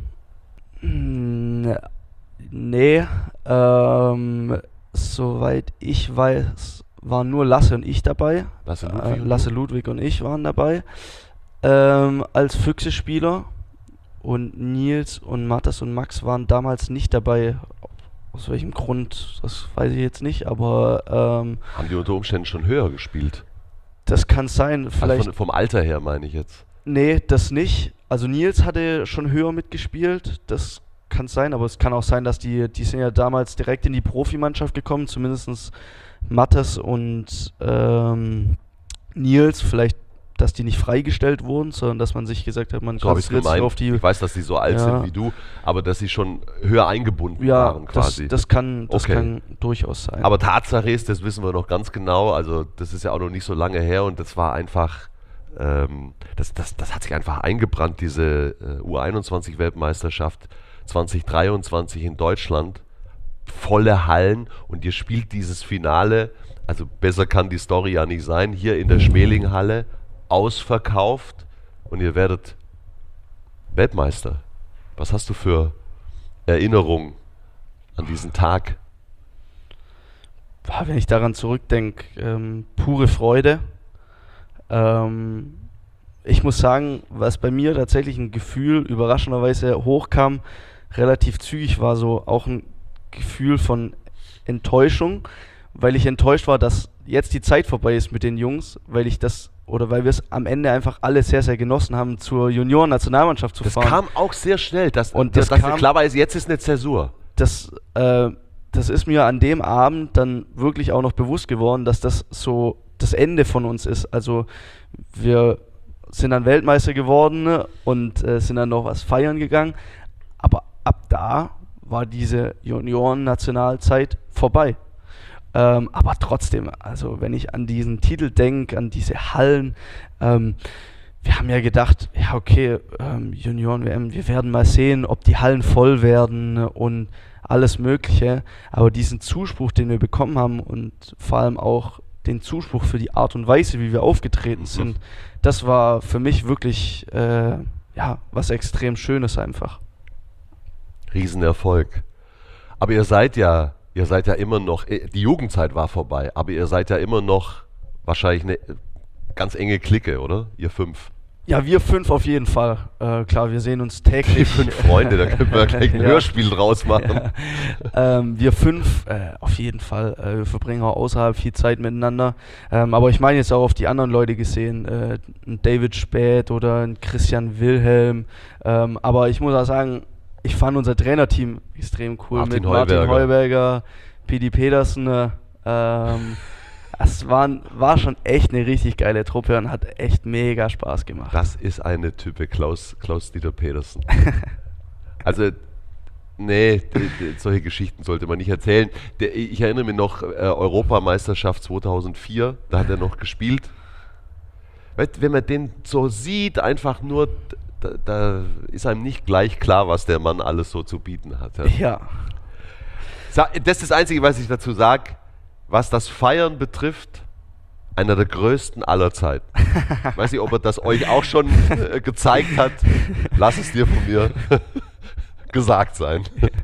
Mm, Nee, ähm, soweit ich weiß, waren nur Lasse und ich dabei. Lasse Ludwig, Äh, und Lasse du? Ludwig und ich waren dabei. Ähm, als Füchse-Spieler. Und Nils und Mathis und Max waren damals nicht dabei. Aus welchem Grund, das weiß ich jetzt nicht, aber ähm, Haben die unter Umständen schon höher gespielt? das kann sein. Vielleicht. Also von, vom Alter her meine ich jetzt. Nee, das nicht. Also Nils hatte schon höher mitgespielt, das kann sein, aber es kann auch sein, dass die, die sind ja damals direkt in die Profimannschaft gekommen, zumindest Mathis und ähm, Nils, vielleicht, dass die nicht freigestellt wurden, sondern dass man sich gesagt hat, man So habe ich es konzentriert sich gemeint. auf die... Ich weiß, dass die so alt Ja. sind wie du, aber dass sie schon höher eingebunden Ja, waren das, quasi. das, kann, das Okay. kann durchaus sein. Aber Tatsache ist, das wissen wir noch ganz genau, also das ist ja auch noch nicht so lange her und das war einfach, ähm, das, das, das hat sich einfach eingebrannt, diese äh, U einundzwanzig-Weltmeisterschaft zwanzig dreiundzwanzig in Deutschland, volle Hallen und ihr spielt dieses Finale, also besser kann die Story ja nicht sein, hier in der Schmelinghalle, ausverkauft und ihr werdet Weltmeister. Was hast du für Erinnerungen an diesen Tag? Boah, wenn ich daran zurückdenke, ähm, pure Freude. Ähm, ich muss sagen, was bei mir tatsächlich ein Gefühl überraschenderweise hochkam, relativ zügig war so auch ein Gefühl von Enttäuschung, weil ich enttäuscht war, dass jetzt die Zeit vorbei ist mit den Jungs, weil ich das oder weil wir es am Ende einfach alle sehr, sehr genossen haben, zur Junioren-Nationalmannschaft zu Das fahren. kam auch sehr schnell, dass, Und dass, das dass kam- klar war, jetzt ist eine Zäsur. das, äh, das ist mir an dem Abend dann wirklich auch noch bewusst geworden, dass das so das Ende von uns ist. Also wir sind dann Weltmeister geworden, ne, und äh, sind dann noch was feiern gegangen. Aber ab da war diese Junioren-Nationalzeit vorbei. Ähm, aber trotzdem, also wenn ich an diesen Titel denke, an diese Hallen, ähm, wir haben ja gedacht, ja okay, ähm, Junioren-W M, wir werden mal sehen, ob die Hallen voll werden und alles Mögliche. Aber diesen Zuspruch, den wir bekommen haben und vor allem auch den Zuspruch für die Art und Weise, wie wir aufgetreten sind, das war für mich wirklich äh, ja, was extrem Schönes einfach. Riesenerfolg. Aber ihr seid ja, ihr seid ja immer noch, äh, die Jugendzeit war vorbei, aber ihr seid ja immer noch wahrscheinlich eine äh, ganz enge Clique, oder? Ihr fünf. Ja, wir fünf auf jeden Fall. Äh, klar, wir sehen uns Die täglich. fünf Freunde, da können wir gleich ein Ja. Hörspiel draus machen. Ja. Ähm, wir fünf, äh, auf jeden Fall. Äh, wir verbringen auch außerhalb viel Zeit miteinander. Ähm, aber ich meine jetzt auch auf die anderen Leute gesehen. Äh, ein David Späth oder ein Christian Wilhelm. Ähm, aber ich muss auch sagen, ich fand unser Trainerteam extrem cool. Martin mit Martin Heuberger. Heuberger, Pidi Pedersen. Äh, ähm, es waren, war schon echt eine richtig geile Truppe und hat echt mega Spaß gemacht. Das ist eine Type, Klaus, Klaus-Dieter Pedersen. Also, nee, d- d- solche Geschichten sollte man nicht erzählen. Der, ich erinnere mich noch, äh, Europameisterschaft zweitausendvier, da hat er noch gespielt. Weißt, wenn man den so sieht, einfach nur, da, da ist einem nicht gleich klar, was der Mann alles so zu bieten hat. Ja. Ja. Sa- Das ist das Einzige, was ich dazu sage. Was das Feiern betrifft, einer der größten aller Zeiten. Ich weiß nicht, ob er das euch auch schon äh, gezeigt hat. Lass es dir von mir gesagt sein.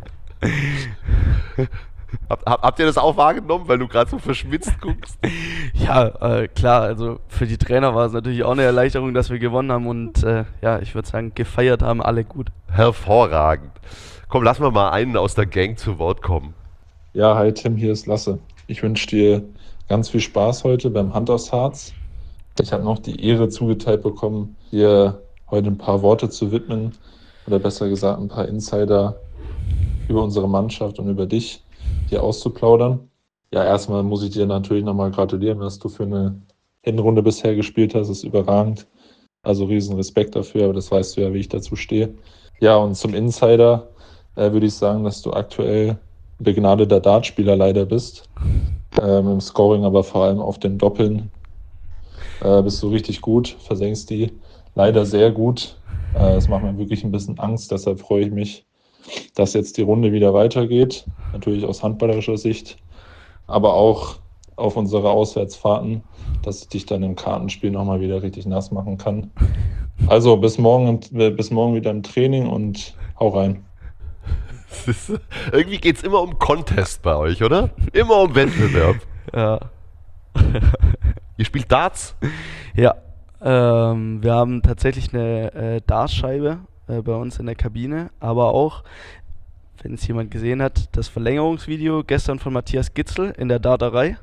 Hab, hab, habt ihr das auch wahrgenommen, weil du gerade so verschwitzt guckst? Ja, äh, klar, also für die Trainer war es natürlich auch eine Erleichterung, dass wir gewonnen haben und äh, ja, ich würde sagen, gefeiert haben alle gut. Hervorragend. Komm, lass mal mal einen aus der Gang zu Wort kommen. Ja, hi Tim, hier ist Lasse. Ich wünsche dir ganz viel Spaß heute beim Hand aufs Harz. Ich habe noch die Ehre zugeteilt bekommen, dir heute ein paar Worte zu widmen oder besser gesagt ein paar Insider über unsere Mannschaft und über dich hier auszuplaudern. Ja, erstmal muss ich dir natürlich nochmal gratulieren, was du für eine Hinrunde bisher gespielt hast. Das ist überragend. Also riesen Respekt dafür, aber das weißt du ja, wie ich dazu stehe. Ja, und zum Insider äh, würde ich sagen, dass du aktuell begnadeter Dartspieler leider bist. Ähm, Im Scoring, aber vor allem auf den Doppeln äh, bist du richtig gut, versenkst die leider sehr gut. Äh, das macht mir wirklich ein bisschen Angst, deshalb freue ich mich, dass jetzt die Runde wieder weitergeht. Natürlich aus handballerischer Sicht, aber auch auf unsere Auswärtsfahrten, dass ich dich dann im Kartenspiel nochmal wieder richtig nass machen kann. Also bis morgen, im- bis morgen wieder im Training und hau rein. Das ist, irgendwie geht es immer um Contest bei euch, oder? Immer um Wettbewerb. Ja. Ihr spielt Darts? Ja, ähm, wir haben tatsächlich eine äh, Dartscheibe äh, bei uns in der Kabine, aber auch, wenn es jemand gesehen hat, das Verlängerungsvideo gestern von Matthias Gitzel in der Darterei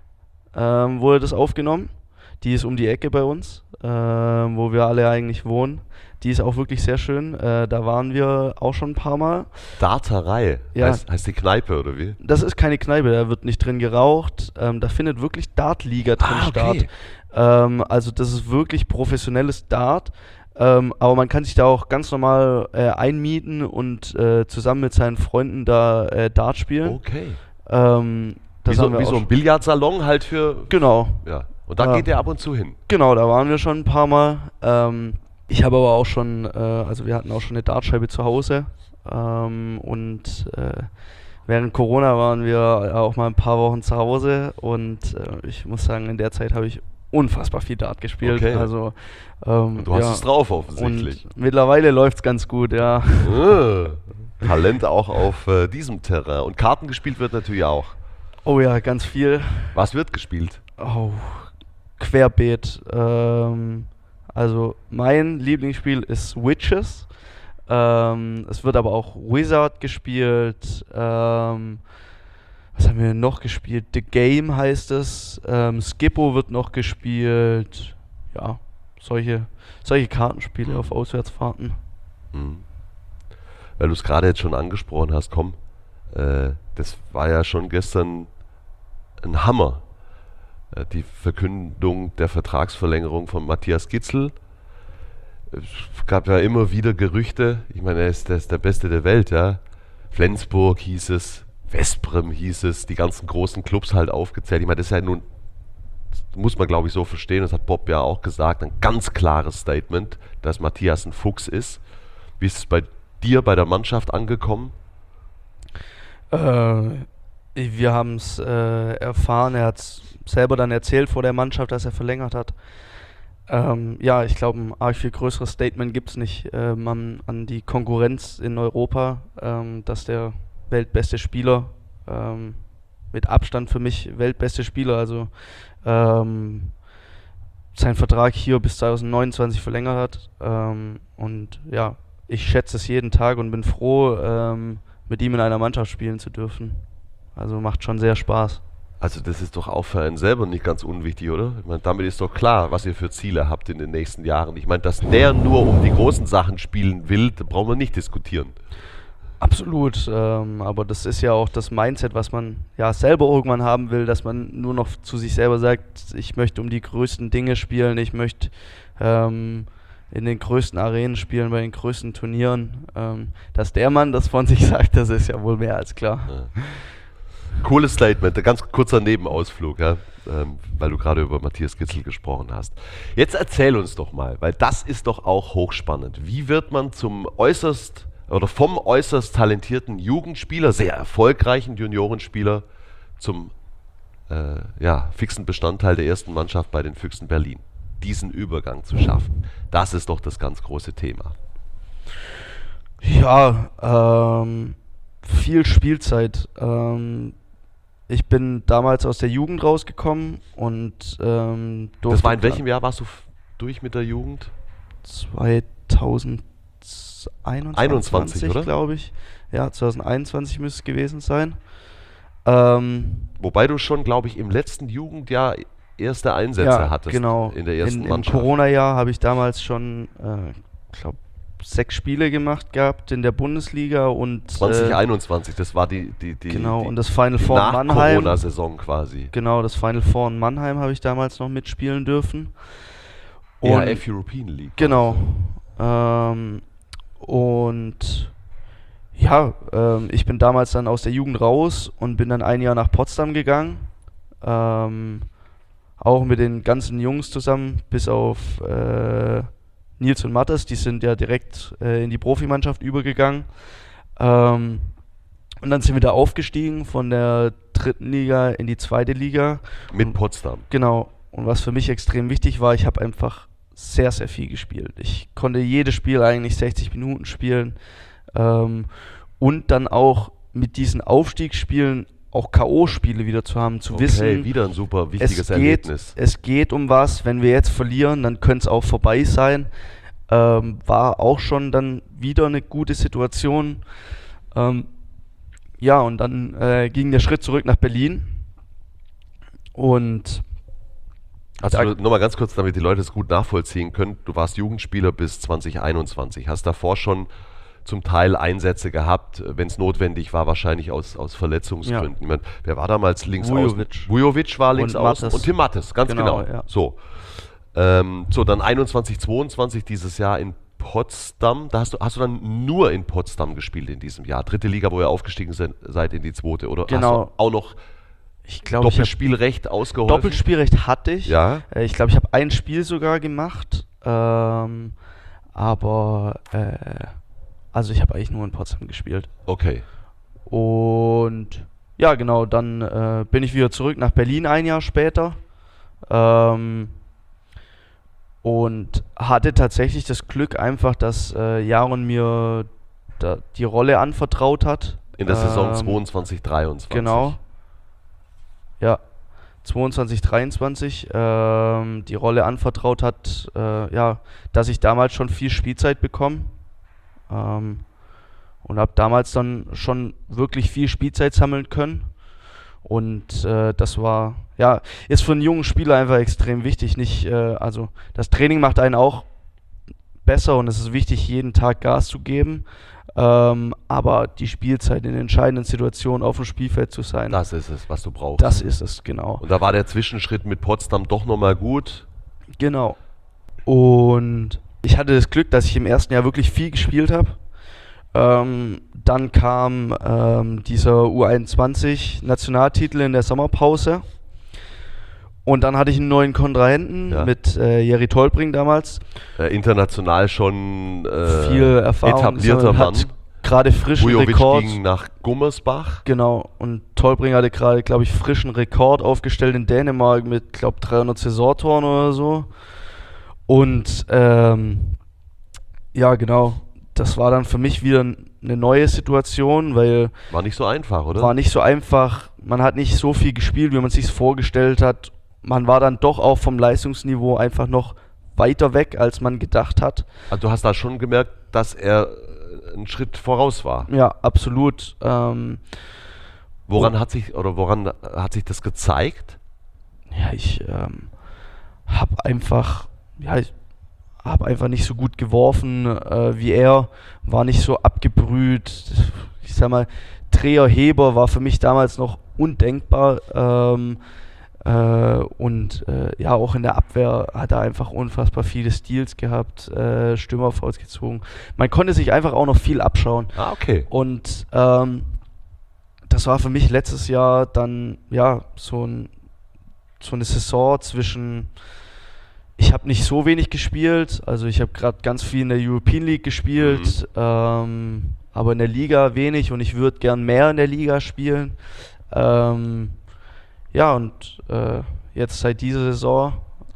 ähm, wurde das aufgenommen. Die ist um die Ecke bei uns, ähm, wo wir alle eigentlich wohnen. Die ist auch wirklich sehr schön. Äh, da waren wir auch schon ein paar Mal. Darterei? Ja. Heißt, heißt die Kneipe oder wie? Das ist keine Kneipe, da wird nicht drin geraucht. Ähm, da findet wirklich Dartliga drin Ah, okay. statt. Ähm, also das ist wirklich professionelles Dart. Ähm, aber man kann sich da auch ganz normal äh, einmieten und äh, zusammen mit seinen Freunden da äh, Dart spielen. Okay. Ähm, das Wie so, haben wir wie auch so ein schon- Billardsalon halt für... Genau, Ja. Und da Ja. geht ihr ab und zu hin. genau, da waren wir schon ein paar Mal. Ähm, ich habe aber auch schon, äh, also wir hatten auch schon eine Dartscheibe zu Hause. Ähm, und äh, während Corona waren wir auch mal ein paar Wochen zu Hause. Und äh, ich muss sagen, in der Zeit habe ich unfassbar viel Dart gespielt. Okay. Also, ähm, Du hast ja. es drauf offensichtlich. Und mittlerweile läuft es ganz gut, ja. Ah, Talent auch auf äh, diesem Terrain. Und Karten gespielt wird natürlich auch. Oh ja, ganz viel. Was wird gespielt? Oh, querbeet. Ähm, also mein Lieblingsspiel ist Witches. Ähm, es wird aber auch Wizard gespielt. Ähm, was haben wir noch gespielt? The Game heißt es. Ähm, Skippo wird noch gespielt. Ja, solche, solche Kartenspiele auf Auswärtsfahrten. Hm. Weil du es gerade jetzt schon angesprochen hast, komm, äh, das war ja schon gestern ein Hammer. Äh, die Verkündung der Vertragsverlängerung von Matthias Gitzel. Es gab ja immer wieder Gerüchte, ich meine, er ist, er ist der Beste der Welt, ja. Flensburg hieß es, Veszprem hieß es, die ganzen großen Clubs halt aufgezählt. Ich meine, das ist ja nun, das muss man glaube ich so verstehen, das hat Bob ja auch gesagt, ein ganz klares Statement, dass Matthias ein Fuchs ist. Wie ist es bei dir, bei der Mannschaft angekommen? Äh, wir haben es äh, erfahren, er hat es selber dann erzählt vor der Mannschaft, dass er verlängert hat. Ähm, ja, ich glaube, ein arg viel größeres Statement gibt es nicht ähm, an, an die Konkurrenz in Europa, ähm, dass der weltbeste Spieler, ähm, mit Abstand für mich weltbeste Spieler, also ähm, seinen Vertrag hier bis zwanzig neunundzwanzig verlängert hat. Ähm, und ja, ich schätze es jeden Tag und bin froh, ähm, mit ihm in einer Mannschaft spielen zu dürfen. Also macht schon sehr Spaß. Also das ist doch auch für einen selber nicht ganz unwichtig, oder? Ich meine, damit ist doch klar, was ihr für Ziele habt in den nächsten Jahren. Ich meine, dass der nur um die großen Sachen spielen will, da brauchen wir nicht diskutieren. Absolut, ähm, aber das ist ja auch das Mindset, was man ja selber irgendwann haben will, dass man nur noch zu sich selber sagt, ich möchte um die größten Dinge spielen, ich möchte ähm, in den größten Arenen spielen, bei den größten Turnieren. Ähm, dass der Mann das von sich sagt, das ist ja wohl mehr als klar. Ja. Cooles Statement, ein ganz kurzer Nebenausflug, ja, ähm, weil du gerade über Matthias Gitzel gesprochen hast. Jetzt erzähl uns doch mal, weil das ist doch auch hochspannend. Wie wird man zum äußerst oder vom äußerst talentierten Jugendspieler, sehr erfolgreichen Juniorenspieler zum äh, ja, fixen Bestandteil der ersten Mannschaft bei den Füchsen Berlin? Diesen Übergang zu schaffen, das ist doch das ganz große Thema. Ja, ähm, viel Spielzeit. Ähm, ich bin damals aus der Jugend rausgekommen und ähm, durfte Das war in welchem Jahr warst du f- durch mit der Jugend? zweitausendeinundzwanzig, einundzwanzig, oder? glaube ich. Ja, zwanzig einundzwanzig müsste es gewesen sein. Ähm, Wobei du schon, glaube ich, im letzten Jugendjahr erste Einsätze ja, hattest genau. in der ersten in, Im Mannschaft. Corona-Jahr habe ich damals schon, äh, glaube sechs Spiele gemacht gehabt in der Bundesliga und zwanzig äh, einundzwanzig, das war die, die, die, genau die, und das Final die Four in Mannheim. Nach-Corona-Saison quasi. Genau, das Final Four in Mannheim habe ich damals noch mitspielen dürfen. E Und H F European League. genau. Ähm, und ja, ähm, ich bin damals dann aus der Jugend raus und bin dann ein Jahr nach Potsdam gegangen. Ähm, auch mit den ganzen Jungs zusammen, bis auf äh, Nils und Mattes, die sind ja direkt äh, in die Profimannschaft übergegangen. Ähm, und dann sind wir da aufgestiegen von der dritten Liga in die zweite Liga. Mit Potsdam. Genau. Und was für mich extrem wichtig war, ich habe einfach sehr, sehr viel gespielt. Ich konnte jedes Spiel eigentlich sechzig Minuten spielen. Ähm, und dann auch mit diesen Aufstiegsspielen auch K O-Spiele wieder zu haben, zu Okay, wissen, wieder ein super wichtiges es geht, Erlebnis. es geht um was, wenn wir jetzt verlieren, dann könnte es auch vorbei sein. Ähm, war auch schon dann wieder eine gute Situation. Ähm, ja, und dann äh, ging der Schritt zurück nach Berlin. Und Also da- nochmal ganz kurz, damit die Leute es gut nachvollziehen können. Du warst Jugendspieler bis zwanzig einundzwanzig, hast davor schon zum Teil Einsätze gehabt, wenn es notwendig war, wahrscheinlich aus, aus Verletzungsgründen. Ich meine, wer war damals links Vujovic. außen? Vujovic war links Und außen Mattes. und Tim Mattes, ganz genau. Genau, ja. So. Ähm, so, dann einundzwanzig, zweiundzwanzig dieses Jahr in Potsdam. Da hast du, hast du dann nur in Potsdam gespielt in diesem Jahr. Dritte Liga, wo ihr aufgestiegen se- seid in die zweite. Oder Genau. hast du auch noch ich glaube, ich habe Doppelspielrecht ausgeholfen? Doppelspielrecht hatte ich. Ja. Äh, ich glaube, ich habe ein Spiel sogar gemacht. Ähm, aber äh, also ich habe eigentlich nur in Potsdam gespielt. Okay. Und ja, genau, dann äh, bin ich wieder zurück nach Berlin ein Jahr später. Ähm, und hatte tatsächlich das Glück einfach, dass äh, Jaron mir da die Rolle anvertraut hat. In der Saison Ähm, zweiundzwanzig, dreiundzwanzig. Genau. Ja, zweiundzwanzig, dreiundzwanzig ähm, die Rolle anvertraut hat, äh, ja, dass ich damals schon viel Spielzeit bekomme. Ähm, und habe damals dann schon wirklich viel Spielzeit sammeln können. Und äh, das war, ja, ist für einen jungen Spieler einfach extrem wichtig. Nicht, äh, also das Training macht einen auch besser und es ist wichtig, jeden Tag Gas zu geben. Ähm, aber die Spielzeit in entscheidenden Situationen auf dem Spielfeld zu sein, Das ist es, was du brauchst. das ist es, genau. Und da war der Zwischenschritt mit Potsdam doch nochmal gut. Genau. Und ich hatte das Glück, dass ich im ersten Jahr wirklich viel gespielt habe. Ähm, dann kam ähm, dieser U einundzwanzig-Nationaltitel in der Sommerpause. Und dann hatte ich einen neuen Kontrahenten Ja. mit äh, Jerry Tolbring damals. Äh, international schon äh, Viel Erfahrung. etablierter Mann. Hat gerade frischen Vujovic Rekord. ging nach Gummersbach. Genau. Und Tolbring hatte gerade, glaube ich, frischen Rekord aufgestellt in Dänemark mit, glaube ich, dreihundert Saisontoren oder so. Und ähm, ja, genau. Das war dann für mich wieder eine neue Situation, weil War nicht so einfach, oder? war nicht so einfach. Man hat nicht so viel gespielt, wie man sich vorgestellt hat. Man war dann doch auch vom Leistungsniveau einfach noch weiter weg, als man gedacht hat. Also du hast da schon gemerkt, dass er äh, einen Schritt voraus war. Ja, absolut. Ähm, Woran hat sich oder woran hat sich das gezeigt? ja, ich ähm, habe einfach, ja, ich habe einfach nicht so gut geworfen äh, wie er, war nicht so abgebrüht. Ich sag mal, Dreher, Heber war für mich damals noch undenkbar. Ähm, äh, und äh, ja, auch in der Abwehr hat er einfach unfassbar viele Steals gehabt, äh, Stürmerfouls gezogen. Man konnte sich einfach auch noch viel abschauen. Ah, okay. Und ähm, das war für mich letztes Jahr dann ja so, ein, so eine Saison zwischen, ich habe nicht so wenig gespielt, also ich habe gerade ganz viel in der European League gespielt, Mhm. ähm, aber in der Liga wenig und ich würde gern mehr in der Liga spielen. Ähm, ja, und äh, jetzt seit dieser Saison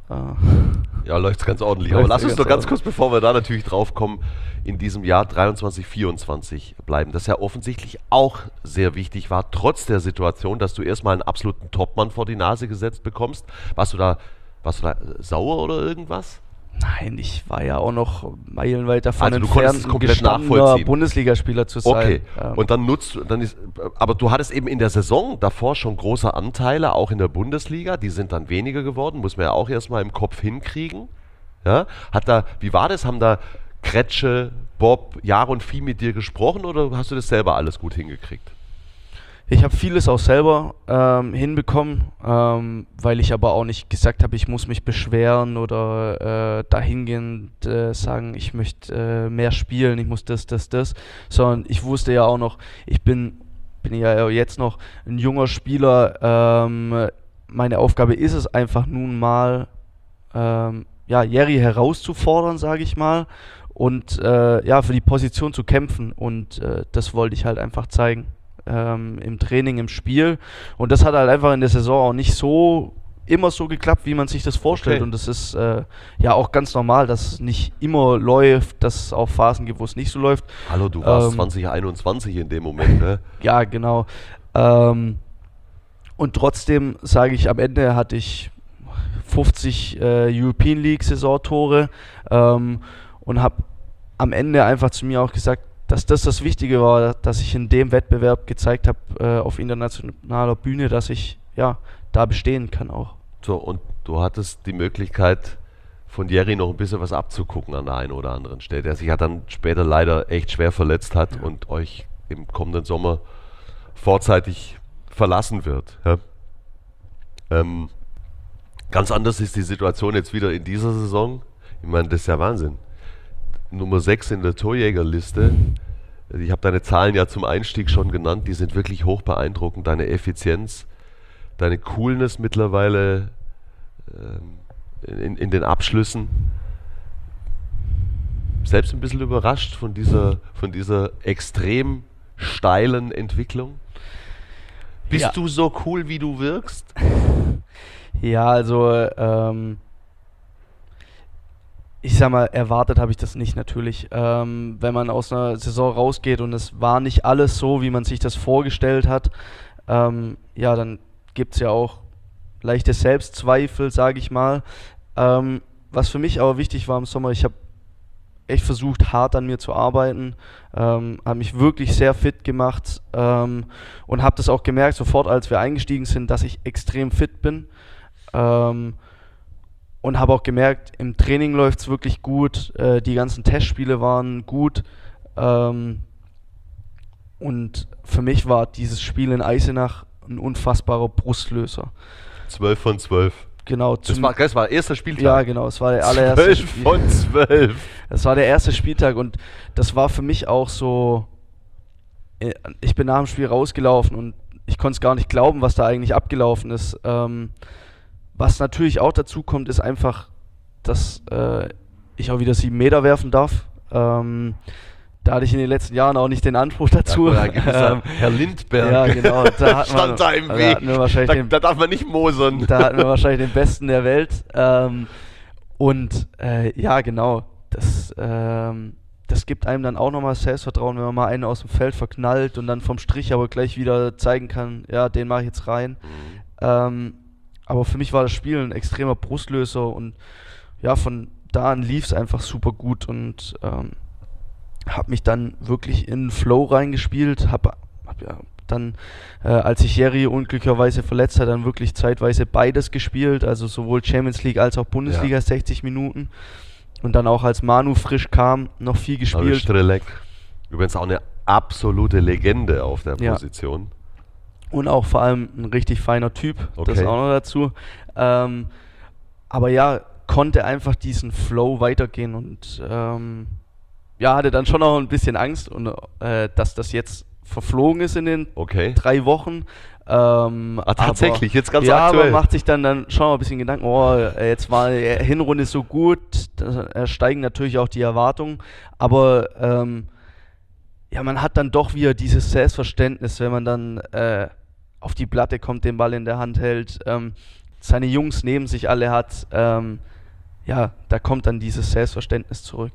äh, Ja, läuft es ganz ordentlich. Läuft's Aber lass uns ganz doch ganz ordentlich. kurz, bevor wir da natürlich drauf kommen, in diesem Jahr dreiundzwanzig, vierundzwanzig bleiben. Das ja offensichtlich auch sehr wichtig war, trotz der Situation, dass du erstmal einen absoluten Topmann vor die Nase gesetzt bekommst. Warst du da, warst du da sauer oder irgendwas? nein, ich war ja auch noch meilenweit davon Also du konntest entfernt, es ein komplett gestandener nachvollziehen. Bundesligaspieler zu sein. Okay. Ähm, Und dann nutzt du, dann ist, aber du hattest eben in der Saison davor schon große Anteile, auch in der Bundesliga. Die sind dann weniger geworden, muss man ja auch erstmal im Kopf hinkriegen. Ja? Hat da, wie war das? Haben da Kretsche, Bob, Jaron viel mit dir gesprochen oder hast du das selber alles gut hingekriegt? Ich habe vieles auch selber ähm, hinbekommen, ähm, weil ich aber auch nicht gesagt habe, ich muss mich beschweren oder äh, dahingehend äh, sagen, ich möchte äh, mehr spielen, ich muss das, das, das, sondern ich wusste ja auch noch, ich bin, bin ja jetzt noch ein junger Spieler, ähm, meine Aufgabe ist es einfach nun mal, ähm, ja, Jerry herauszufordern, sage ich mal, und äh, ja, für die Position zu kämpfen und äh, das wollte ich halt einfach zeigen. Ähm, im Training, im Spiel. Und das hat halt einfach in der Saison auch nicht so immer so geklappt, wie man sich das vorstellt. Okay. Und das ist äh, ja auch ganz normal, dass es nicht immer läuft, dass es auch Phasen gibt, wo es nicht so läuft. Hallo, du warst Ähm, zwanzig einundzwanzig in dem Moment, ne? Ja, genau. Ähm, Und trotzdem sage ich, am Ende hatte ich fünfzig äh, European League Saisontore ähm, und habe am Ende einfach zu mir auch gesagt, dass das das Wichtige war, dass ich in dem Wettbewerb gezeigt habe äh, auf internationaler Bühne, dass ich ja da bestehen kann auch. So, und du hattest die Möglichkeit, von Jerry noch ein bisschen was abzugucken an der einen oder anderen Stelle, der sich ja dann später leider echt schwer verletzt hat ja. und euch im kommenden Sommer vorzeitig verlassen wird. Ja. Ähm, ganz anders ist die Situation jetzt wieder in dieser Saison. Ich meine, das ist ja Wahnsinn. Nummer sechs in der Torjägerliste. Ich habe deine Zahlen ja zum Einstieg schon genannt. Die sind wirklich hoch beeindruckend. Deine Effizienz, deine Coolness mittlerweile ähm, in, in den Abschlüssen. Selbst ein bisschen überrascht von dieser, von dieser extrem steilen Entwicklung. Bist ja. du so cool, wie du wirkst? Ja, also ähm, ich sag mal, erwartet habe ich das nicht natürlich. Ähm, wenn man aus einer Saison rausgeht und es war nicht alles so, wie man sich das vorgestellt hat, ähm, ja, dann gibt es ja auch leichte Selbstzweifel, sage ich mal. Ähm, was für mich aber wichtig war im Sommer, ich habe echt versucht, hart an mir zu arbeiten, ähm, habe mich wirklich sehr fit gemacht ähm, und habe das auch gemerkt, sofort als wir eingestiegen sind, dass ich extrem fit bin. Ähm, und habe auch gemerkt, im Training läuft es wirklich gut, äh, die ganzen Testspiele waren gut. Ähm, und für mich war dieses Spiel in Eisenach ein unfassbarer Brustlöser. zwölf von zwölf. Genau. Das war, das war der erste Spieltag. Ja, genau. Es war der allererste zwölf von zwölf. Das war der erste Spieltag und das war für mich auch so, ich bin nach dem Spiel rausgelaufen und ich konnte es gar nicht glauben, was da eigentlich abgelaufen ist. Ähm, was natürlich auch dazu kommt, ist einfach, dass äh, ich auch wieder sieben Meter werfen darf. Ähm, Da hatte ich in den letzten Jahren auch nicht den Anspruch dazu. Da ähm, Herr Lindberg. Ja, genau. Da hat stand man, da im da Weg. hatten wir wahrscheinlich Da, den, da darf man nicht mosern. Da hatten wir wahrscheinlich den Besten der Welt. Ähm, und äh, ja, genau. Das, ähm, das gibt einem dann auch nochmal Selbstvertrauen, wenn man mal einen aus dem Feld verknallt und dann vom Strich aber gleich wieder zeigen kann, ja, den mache ich jetzt rein. Mhm. Ähm, aber für mich war das Spiel ein extremer Brustlöser und ja, von da an lief es einfach super gut und ähm, habe mich dann wirklich in Flow reingespielt, habe hab ja dann, äh, als sich Jerry unglücklicherweise verletzt hat, dann wirklich zeitweise beides gespielt, also sowohl Champions League als auch Bundesliga, ja. sechzig Minuten und dann auch als Manu frisch kam, noch viel gespielt. Strelek, übrigens auch eine absolute Legende auf der Position. Ja. Und auch vor allem ein richtig feiner Typ, okay. Das auch noch dazu. Ähm, aber ja, konnte einfach diesen Flow weitergehen und ähm, ja, hatte dann schon auch ein bisschen Angst, und, äh, dass das jetzt verflogen ist in den okay. drei Wochen. Ähm, ah, tatsächlich, aber, jetzt ganz ja, aktuell. Ja, aber macht sich dann, dann schon mal ein bisschen Gedanken, oh, jetzt war die Hinrunde so gut, da steigen natürlich auch die Erwartungen, aber ähm, ja, man hat dann doch wieder dieses Selbstverständnis, wenn man dann äh, auf die Platte kommt, den Ball in der Hand hält, ähm, seine Jungs neben sich alle hat, ähm, ja, da kommt dann dieses Selbstverständnis zurück.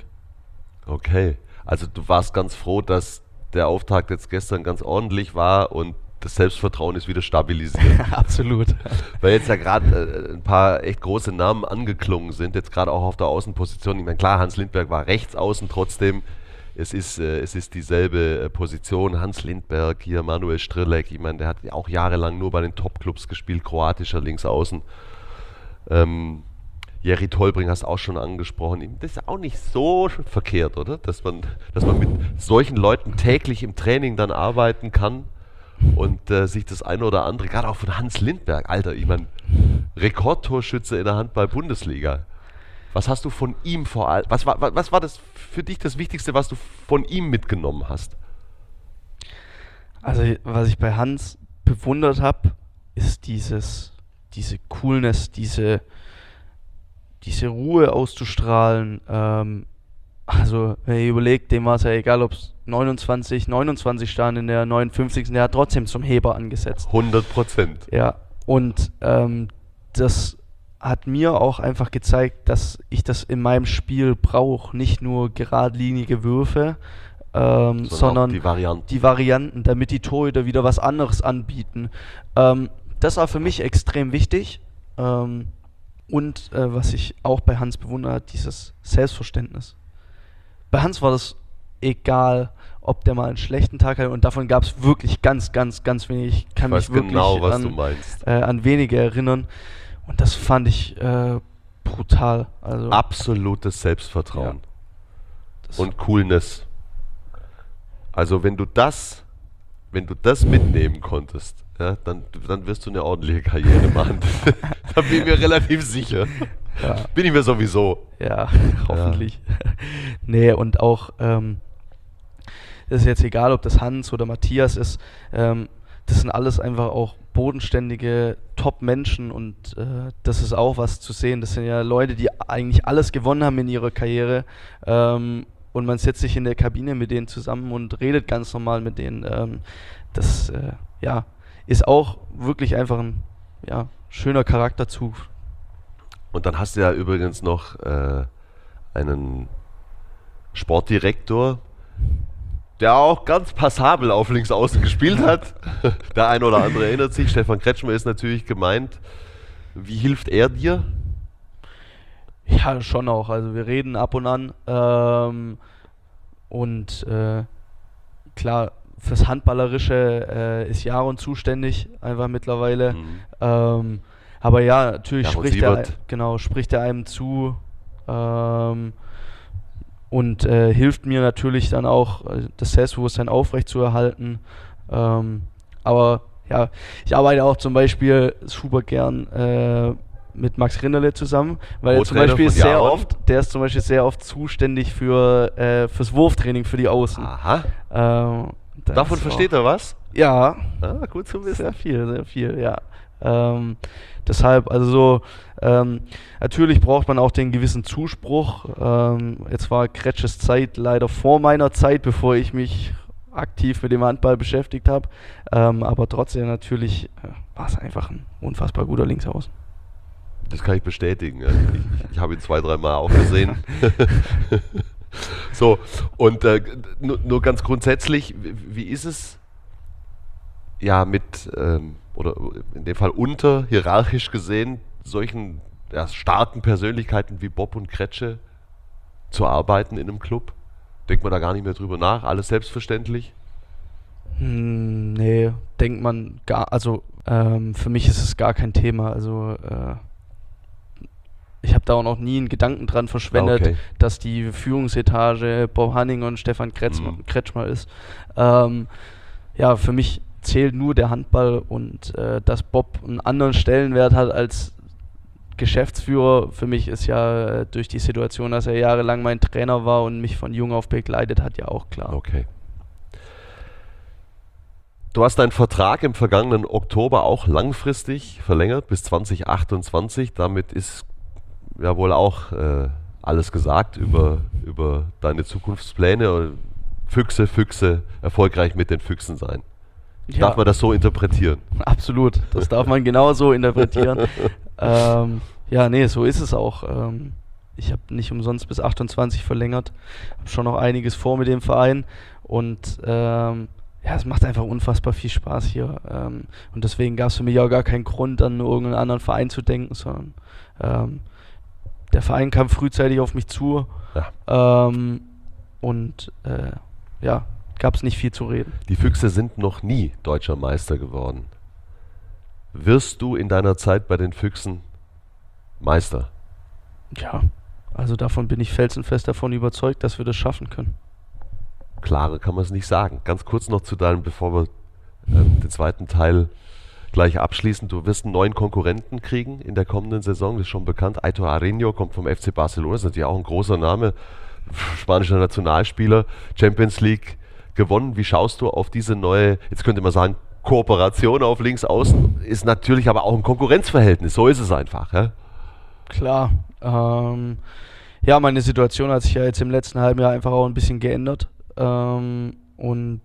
Okay, also du warst ganz froh, dass der Auftakt jetzt gestern ganz ordentlich war und das Selbstvertrauen ist wieder stabilisiert. Absolut. Weil jetzt ja gerade äh, ein paar echt große Namen angeklungen sind, jetzt gerade auch auf der Außenposition. Ich meine, klar, Hans Lindberg war rechts außen, trotzdem, es ist, äh, es ist dieselbe äh, Position. Hans Lindberg, hier Manuel Strelek, ich meine, der hat auch jahrelang nur bei den Top-Clubs gespielt, kroatischer Linksaußen. Ähm, Jerry Tolbring hast du auch schon angesprochen. Das ist auch nicht so verkehrt, oder? Dass man, dass man mit solchen Leuten täglich im Training dann arbeiten kann und äh, sich das eine oder andere, gerade auch von Hans Lindberg, Alter, ich meine, Rekordtorschütze in der Handball-Bundesliga. Was hast du von ihm vor allem, was war, was war das für dich das Wichtigste, was du von ihm mitgenommen hast? Also, was ich bei Hans bewundert habe, ist dieses, diese Coolness, diese diese Ruhe auszustrahlen. Ähm, also, wenn ihr überlegt, dem war es ja egal, ob es neunundzwanzig, neunundzwanzig stand in der neunundfünfzigsten Der hat trotzdem zum Heber angesetzt. hundert Prozent. Ja, und ähm, das hat mir auch einfach gezeigt, dass ich das in meinem Spiel brauche. Nicht nur geradlinige Würfe, ähm, sondern die Varianten. die Varianten, damit die Torhüter wieder was anderes anbieten. Ähm, das war für mich extrem wichtig. Ähm, und äh, was ich auch bei Hans bewundere, dieses Selbstverständnis. Bei Hans war das egal, ob der mal einen schlechten Tag hatte, und davon gab es wirklich ganz, ganz, ganz wenig. Ich kann Ich weiß mich wirklich genau, was an, du meinst. Äh, an wenige erinnern. Und das fand ich äh, brutal. Also, Absolutes Selbstvertrauen. Ja. Das Und Coolness. Also wenn du das, wenn du das mitnehmen konntest, ja, dann, dann wirst du eine ordentliche Karriere machen. Da bin ich mir relativ sicher. Ja. Bin ich mir sowieso. Ja, hoffentlich. Nee, und auch, ähm, das ist jetzt egal, ob das Hans oder Matthias ist, ähm, das sind alles einfach auch bodenständige Top-Menschen, und äh, das ist auch was zu sehen. Das sind ja Leute, die eigentlich alles gewonnen haben in ihrer Karriere, ähm, und man setzt sich in der Kabine mit denen zusammen und redet ganz normal mit denen. Ähm, das äh, ja, ist auch wirklich einfach ein ja, schöner Charakterzug. Und dann hast du ja übrigens noch äh, einen Sportdirektor, der auch ganz passabel auf links außen gespielt hat. Der ein oder andere erinnert sich. Stefan Kretschmer ist natürlich gemeint. Wie hilft er dir? Ja, schon auch. Also wir reden ab und an. Ähm, und äh, klar, fürs Handballerische äh, ist Jaron zuständig, einfach mittlerweile. Mhm. Ähm, aber ja, natürlich Jaron spricht er, Siebert. genau, spricht er einem zu. Ähm, und äh, hilft mir natürlich dann auch, äh, das Selbstbewusstsein aufrechtzuerhalten. Ähm, aber ja, ich arbeite auch zum Beispiel super gern äh, mit Max Rinderle zusammen, weil er zum Co-Trainer Beispiel von sehr Jaron. oft, der ist zum Beispiel sehr oft zuständig für äh, fürs Wurftraining für die Außen. Aha. Ähm, das Davon ist versteht auch, er was? Ja, Ah, gut zu wissen. sehr viel, sehr viel, ja. Ähm, deshalb, also so, ähm, natürlich braucht man auch den gewissen Zuspruch. Ähm, jetzt war Kretsches Zeit leider vor meiner Zeit, bevor ich mich aktiv mit dem Handball beschäftigt habe. Ähm, aber trotzdem natürlich äh, war es einfach ein unfassbar guter Linksaußen. Das kann ich bestätigen. Ja. Ich, ich habe ihn zwei, dreimal auch gesehen. So, und äh, nur, nur ganz grundsätzlich, wie, wie ist es ja mit, ähm, oder in dem Fall unter, hierarchisch gesehen, solchen ja, starken Persönlichkeiten wie Bob und Kretsche zu arbeiten in einem Club? Denkt man da gar nicht mehr drüber nach? Alles selbstverständlich? Hm, nee, denkt man gar, also ähm, für mich ist es gar kein Thema. Also äh, ich habe da auch noch nie einen Gedanken dran verschwendet, Okay. dass die Führungsetage Bob Hanning und Stefan Kretschmer, Mhm. Kretschmer ist. Ähm, ja, für mich zählt nur der Handball, und äh, dass Bob einen anderen Stellenwert hat als Geschäftsführer, für mich ist ja äh, durch die Situation, dass er jahrelang mein Trainer war und mich von jung auf begleitet hat, ja auch klar. Okay. Du hast deinen Vertrag im vergangenen Oktober auch langfristig verlängert bis zwanzig achtundzwanzig. Damit ist ja wohl auch äh, alles gesagt über, über deine Zukunftspläne. Füchse, Füchse, erfolgreich mit den Füchsen sein. Ja. Darf man das so interpretieren? Absolut, das darf man genauso interpretieren. ähm, ja, nee, so ist es auch. Ähm, ich habe nicht umsonst bis achtundzwanzig verlängert, habe schon noch einiges vor mit dem Verein, und ähm, ja, es macht einfach unfassbar viel Spaß hier. Ähm, und deswegen gab es für mich auch gar keinen Grund, an irgendeinen anderen Verein zu denken, sondern ähm, der Verein kam frühzeitig auf mich zu, Ja. ähm, und äh, ja, gab es nicht viel zu reden. Die Füchse sind noch nie deutscher Meister geworden. Wirst du in deiner Zeit bei den Füchsen Meister? Ja, also davon bin ich felsenfest davon überzeugt, dass wir das schaffen können. Klarer kann man es nicht sagen. Ganz kurz noch zu deinem, bevor wir ähm, den zweiten Teil gleich abschließen. Du wirst einen neuen Konkurrenten kriegen in der kommenden Saison, das ist schon bekannt. Aitor Areño kommt vom F C Barcelona, das ist natürlich auch ein großer Name, spanischer Nationalspieler, Champions League gewonnen. Wie schaust du auf diese neue, jetzt könnte man sagen, Kooperation auf links außen? Ist natürlich aber auch ein Konkurrenzverhältnis, so ist es einfach. Ja? Klar. Ähm, ja, meine Situation hat sich ja jetzt im letzten halben Jahr einfach auch ein bisschen geändert. Ähm, und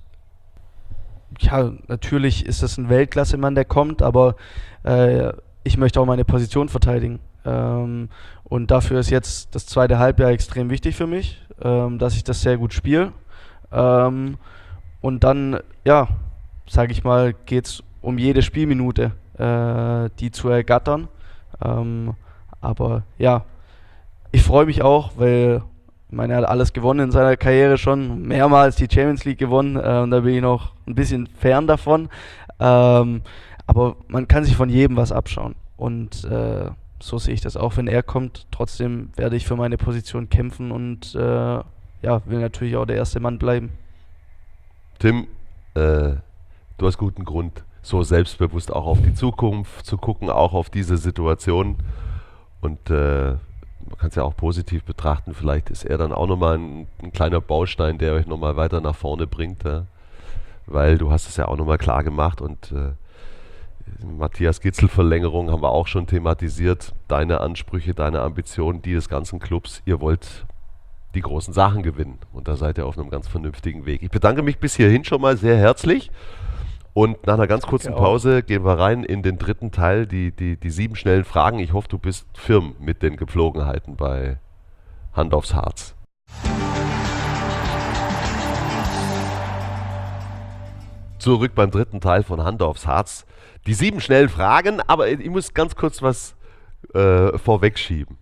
ja, natürlich ist das ein Weltklasse-Mann, der kommt, aber äh, ich möchte auch meine Position verteidigen. Ähm, und dafür ist jetzt das zweite Halbjahr extrem wichtig für mich, ähm, dass ich das sehr gut spiele. Ähm, und dann, ja, sage ich mal, geht es um jede Spielminute. äh, die zu ergattern. Ähm, aber ja, ich freue mich auch, weil ich meine, er hat alles gewonnen in seiner Karriere schon, mehrmals die Champions League gewonnen, äh, und da bin ich noch ein bisschen fern davon. Ähm, aber man kann sich von jedem was abschauen. Und äh, so sehe ich das auch, wenn er kommt. Trotzdem werde ich für meine Position kämpfen und äh, ja, will natürlich auch der erste Mann bleiben. Tim, äh, du hast guten Grund, so selbstbewusst auch auf die Zukunft zu gucken, auch auf diese Situation. Und äh, man kann es ja auch positiv betrachten, vielleicht ist er dann auch nochmal ein, ein kleiner Baustein, der euch nochmal weiter nach vorne bringt, ja? Weil du hast es ja auch nochmal klar gemacht und äh, Matthias Gitzel Verlängerung haben wir auch schon thematisiert, deine Ansprüche, deine Ambitionen, die des ganzen Clubs, ihr wollt die großen Sachen gewinnen und da seid ihr auf einem ganz vernünftigen Weg. Ich bedanke mich bis hierhin schon mal sehr herzlich. Und nach einer ganz kurzen Pause gehen wir rein in den dritten Teil, die, die, die sieben schnellen Fragen. Ich hoffe, du bist firm mit den Gepflogenheiten bei Hand aufs Harz. Zurück beim dritten Teil von Hand aufs Harz. Die sieben schnellen Fragen, aber ich muss ganz kurz was äh, vorwegschieben.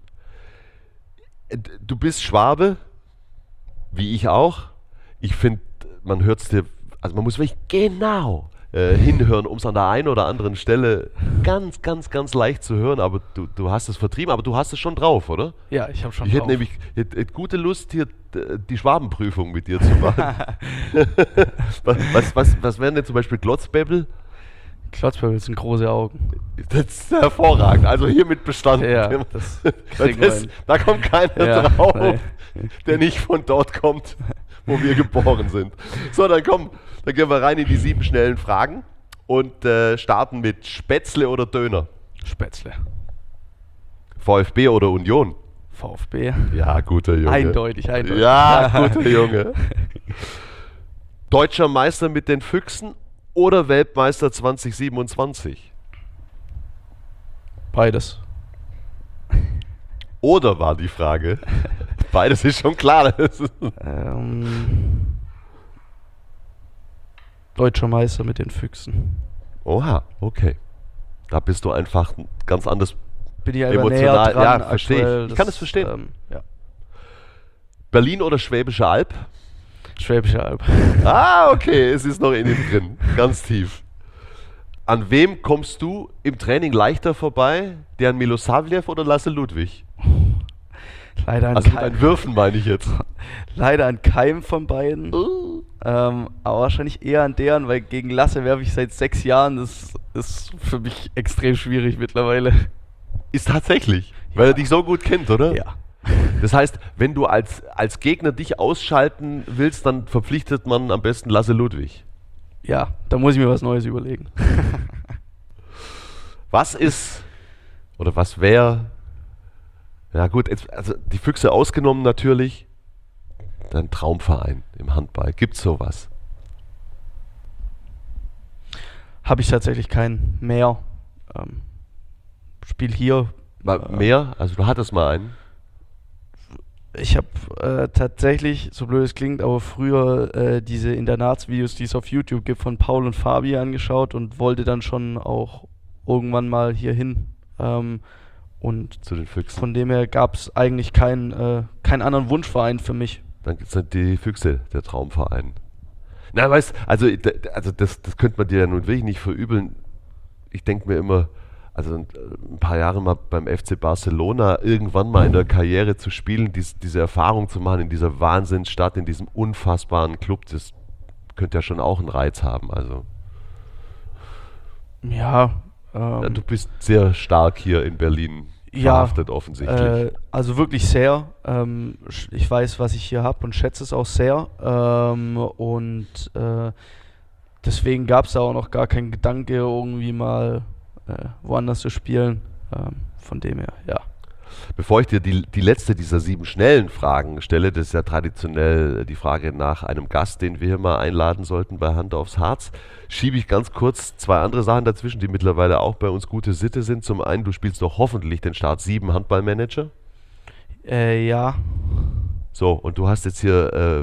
Du bist Schwabe, wie ich auch. Ich finde, man hört es dir, also man muss wirklich genau äh, hinhören, um es an der einen oder anderen Stelle ganz, ganz, ganz leicht zu hören, aber du, du hast es vertrieben, aber du hast es schon drauf, oder? Ja, ich habe schon ich drauf. hätte nämlich hätte, hätte gute Lust, hier die Schwabenprüfung mit dir zu machen. was, was, was, was wären denn zum Beispiel Glotzbäbbel? Glotzbäbbel sind große Augen. Das ist hervorragend, also hiermit bestanden. Ja, das kriegen das, wir da kommt keiner ja, drauf, nein. der nicht von dort kommt, wo wir geboren sind. So, dann komm, dann gehen wir rein in die sieben schnellen Fragen und äh, starten mit Spätzle oder Döner? Spätzle. VfB oder Union? VfB. Ja, guter Junge. Eindeutig, eindeutig. Ja, guter Junge. Deutscher Meister mit den Füchsen oder Weltmeister zwanzig siebenundzwanzig? Beides. Oder war die Frage? Beides ist schon klar. ähm, Deutscher Meister mit den Füchsen. Oha, okay. Da bist du einfach ganz anders Bin ich emotional. Näher dran, ja, verstehe ich. Ich kann es verstehen. Ähm, ja. Berlin oder Schwäbische Alb? Schwäbische Alb. Ah, okay, es ist noch in ihm drin. Ganz tief. An wem kommst du im Training leichter vorbei? Der an Milosavljev oder Lasse Ludwig? Leider an also mit keinem. einen Würfen meine ich jetzt. Leider an keinem von beiden. Uh. Ähm, aber wahrscheinlich eher an deren, weil gegen Lasse werfe ich seit sechs Jahren. Das ist für mich extrem schwierig mittlerweile. Ist tatsächlich, Ja. weil er dich so gut kennt, oder? Ja. Das heißt, wenn du als, als Gegner dich ausschalten willst, dann verpflichtet man am besten Lasse Ludwig. Ja, da muss ich mir was Neues überlegen. Was ist, oder was wäre, ja gut, jetzt, also die Füchse ausgenommen natürlich, dein Traumverein im Handball. Gibt es sowas? Habe ich tatsächlich keinen mehr. Ähm, Spiel hier. Mal äh, mehr? Also du hattest mal einen? Ich habe äh, tatsächlich, so blöd es klingt, aber früher äh, diese Internatsvideos, die es auf YouTube gibt, von Paul und Fabi angeschaut und wollte dann schon auch irgendwann mal hier hin. Ähm, und Zu den Füchsen. von dem her gab es eigentlich keinen, äh, keinen anderen Wunschverein für mich. Dann sind die Füchse der Traumverein. Na, weißt also, also das, das könnte man dir ja nun wirklich nicht verübeln. Ich denke mir immer, also ein paar Jahre mal beim F C Barcelona irgendwann mal in der Karriere zu spielen, dies, diese Erfahrung zu machen in dieser Wahnsinnsstadt, in diesem unfassbaren Club, das könnte ja schon auch einen Reiz haben. Also Ja. Ähm, ja, du bist sehr stark hier in Berlin verhaftet, ja, offensichtlich. Äh, also wirklich sehr. Ähm, sch- ich weiß, was ich hier habe und schätze es auch sehr. Ähm, und äh, deswegen gab es da auch noch gar keinen Gedanke, irgendwie mal äh, woanders zu spielen. Ähm, von dem her, ja. Bevor ich dir die, die letzte dieser sieben schnellen Fragen stelle, das ist ja traditionell die Frage nach einem Gast, den wir hier mal einladen sollten bei Hand aufs Harz, schiebe ich ganz kurz zwei andere Sachen dazwischen, die mittlerweile auch bei uns gute Sitte sind. Zum einen, du spielst doch hoffentlich den Start sieben Handballmanager. Äh, ja. So, und du hast jetzt hier äh,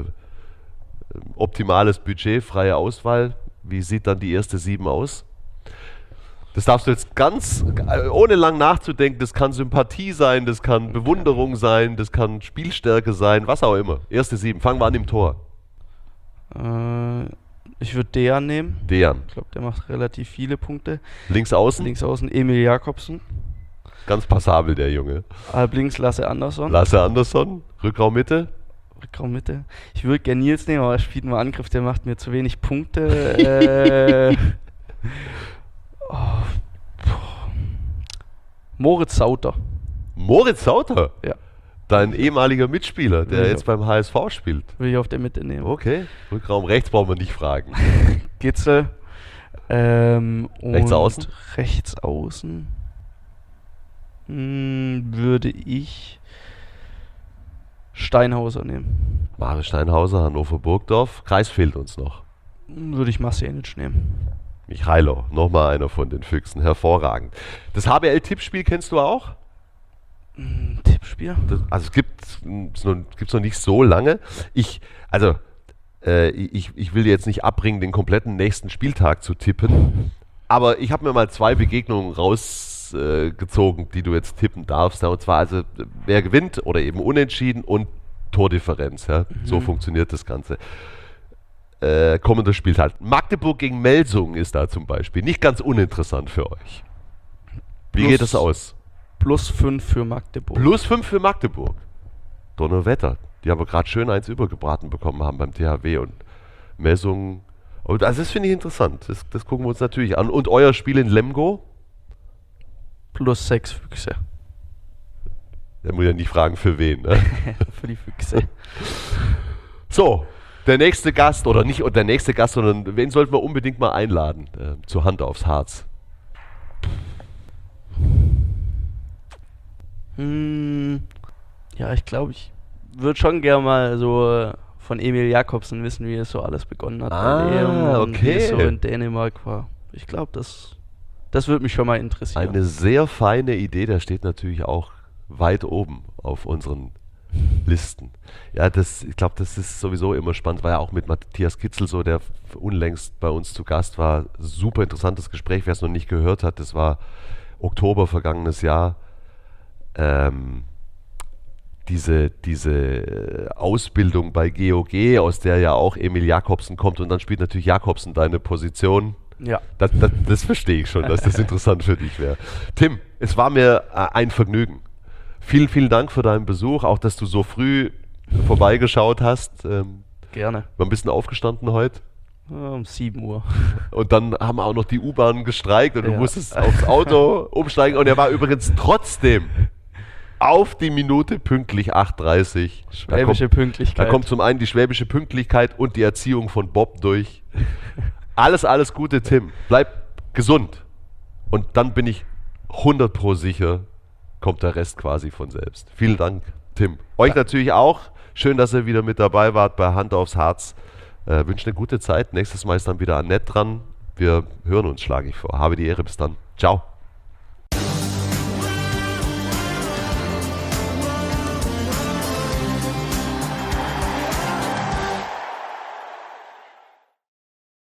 optimales Budget, freie Auswahl. Wie sieht dann die erste sieben aus? Das darfst du jetzt ganz, ohne lang nachzudenken, das kann Sympathie sein, das kann Bewunderung sein, das kann Spielstärke sein, was auch immer. Erste sieben, fangen wir an im Tor. Äh, ich würde Dejan nehmen. Dejan. Ich glaube, der macht relativ viele Punkte. Links außen? Links außen Emil Jakobsen. Ganz passabel, der Junge. Halb links Lasse Andersson. Lasse Andersson, Rückraum Mitte. Rückraum Mitte. Ich würde gerne Nils nehmen, aber er spielt nur Angriff, der macht mir zu wenig Punkte. äh, oh, Moritz Sauter. Moritz Sauter? Ja. Dein ehemaliger Mitspieler, der Ja. jetzt beim H S V spielt. Will ich auf der Mitte nehmen. Okay, Rückraum rechts brauchen wir nicht fragen. Gitzel. Ähm, Rechts und außen? Rechts außen mh, würde ich Steinhauser nehmen. Marius Steinhauser, Hannover Burgdorf. Kreis fehlt uns noch. Würde ich Masenic nehmen. Michailo, nochmal einer von den Füchsen. Hervorragend. Das H B L-Tippspiel kennst du auch? Mh, Tippspiel? Das, also es gibt es noch, gibt's noch nicht so lange. Ich, also, äh, ich, ich will dir jetzt nicht abbringen, den kompletten nächsten Spieltag zu tippen. Aber ich habe mir mal zwei Begegnungen rausgezogen, äh, die du jetzt tippen darfst. Ja, und zwar also, wer gewinnt oder eben unentschieden und Tordifferenz. Ja? Mhm. So funktioniert das Ganze. Äh, kommender Spieltag. Magdeburg gegen Melsungen ist da zum Beispiel. Nicht ganz uninteressant für euch. Wie Plus, geht das aus? Plus fünf für Magdeburg. Plus fünf für Magdeburg. Donnerwetter. Die aber gerade schön eins übergebraten bekommen haben beim T H W und Messungen. Also das finde ich interessant. Das, das gucken wir uns natürlich an. Und euer Spiel in Lemgo? Plus sechs Füchse. Da muss ich ja nicht fragen, für wen. Ne? Für die Füchse. So, der nächste Gast, oder nicht der nächste Gast, sondern wen sollten wir unbedingt mal einladen? Äh, zur Hand aufs Harz. Hm, ja, ich glaube, ich würde schon gerne mal so äh, von Emil Jakobsen wissen, wie es so alles begonnen hat. Ah, bei dem und okay. Wie es so in Dänemark war. Ich glaube, das, das würde mich schon mal interessieren. Eine sehr feine Idee, der steht natürlich auch weit oben auf unseren Listen. Ja, das, ich glaube, das ist sowieso immer spannend, war ja auch mit Matthias Kitzel so, der unlängst bei uns zu Gast war. Super interessantes Gespräch, wer es noch nicht gehört hat, das war Oktober vergangenes Jahr. Ähm, diese, diese Ausbildung bei G O G, aus der ja auch Emil Jakobsen kommt und dann spielt natürlich Jakobsen deine Position. Ja. Das, das, das verstehe ich schon, dass das interessant für dich wäre. Tim, es war mir äh, ein Vergnügen. Vielen, vielen Dank für deinen Besuch, auch dass du so früh vorbeigeschaut hast. Ähm, Gerne. war ein bisschen aufgestanden heute. Um sieben Uhr. Und dann haben auch noch die U-Bahn gestreikt und du Ja. musstest aufs Auto umsteigen. Und er war übrigens trotzdem auf die Minute pünktlich acht Uhr dreißig. Schwäbische da kommt, Pünktlichkeit. Da kommt zum einen die schwäbische Pünktlichkeit und die Erziehung von Bob durch. Alles, alles Gute, Tim. Bleib gesund. Und dann bin ich hundert Pro sicher, kommt der Rest quasi von selbst. Vielen Dank, Tim. Euch ja. natürlich auch. Schön, dass ihr wieder mit dabei wart bei Hand aufs Harz. Äh, wünsche eine gute Zeit. Nächstes Mal ist dann wieder Annette dran. Wir hören uns, schlage ich vor. Habe die Ehre. Bis dann. Ciao.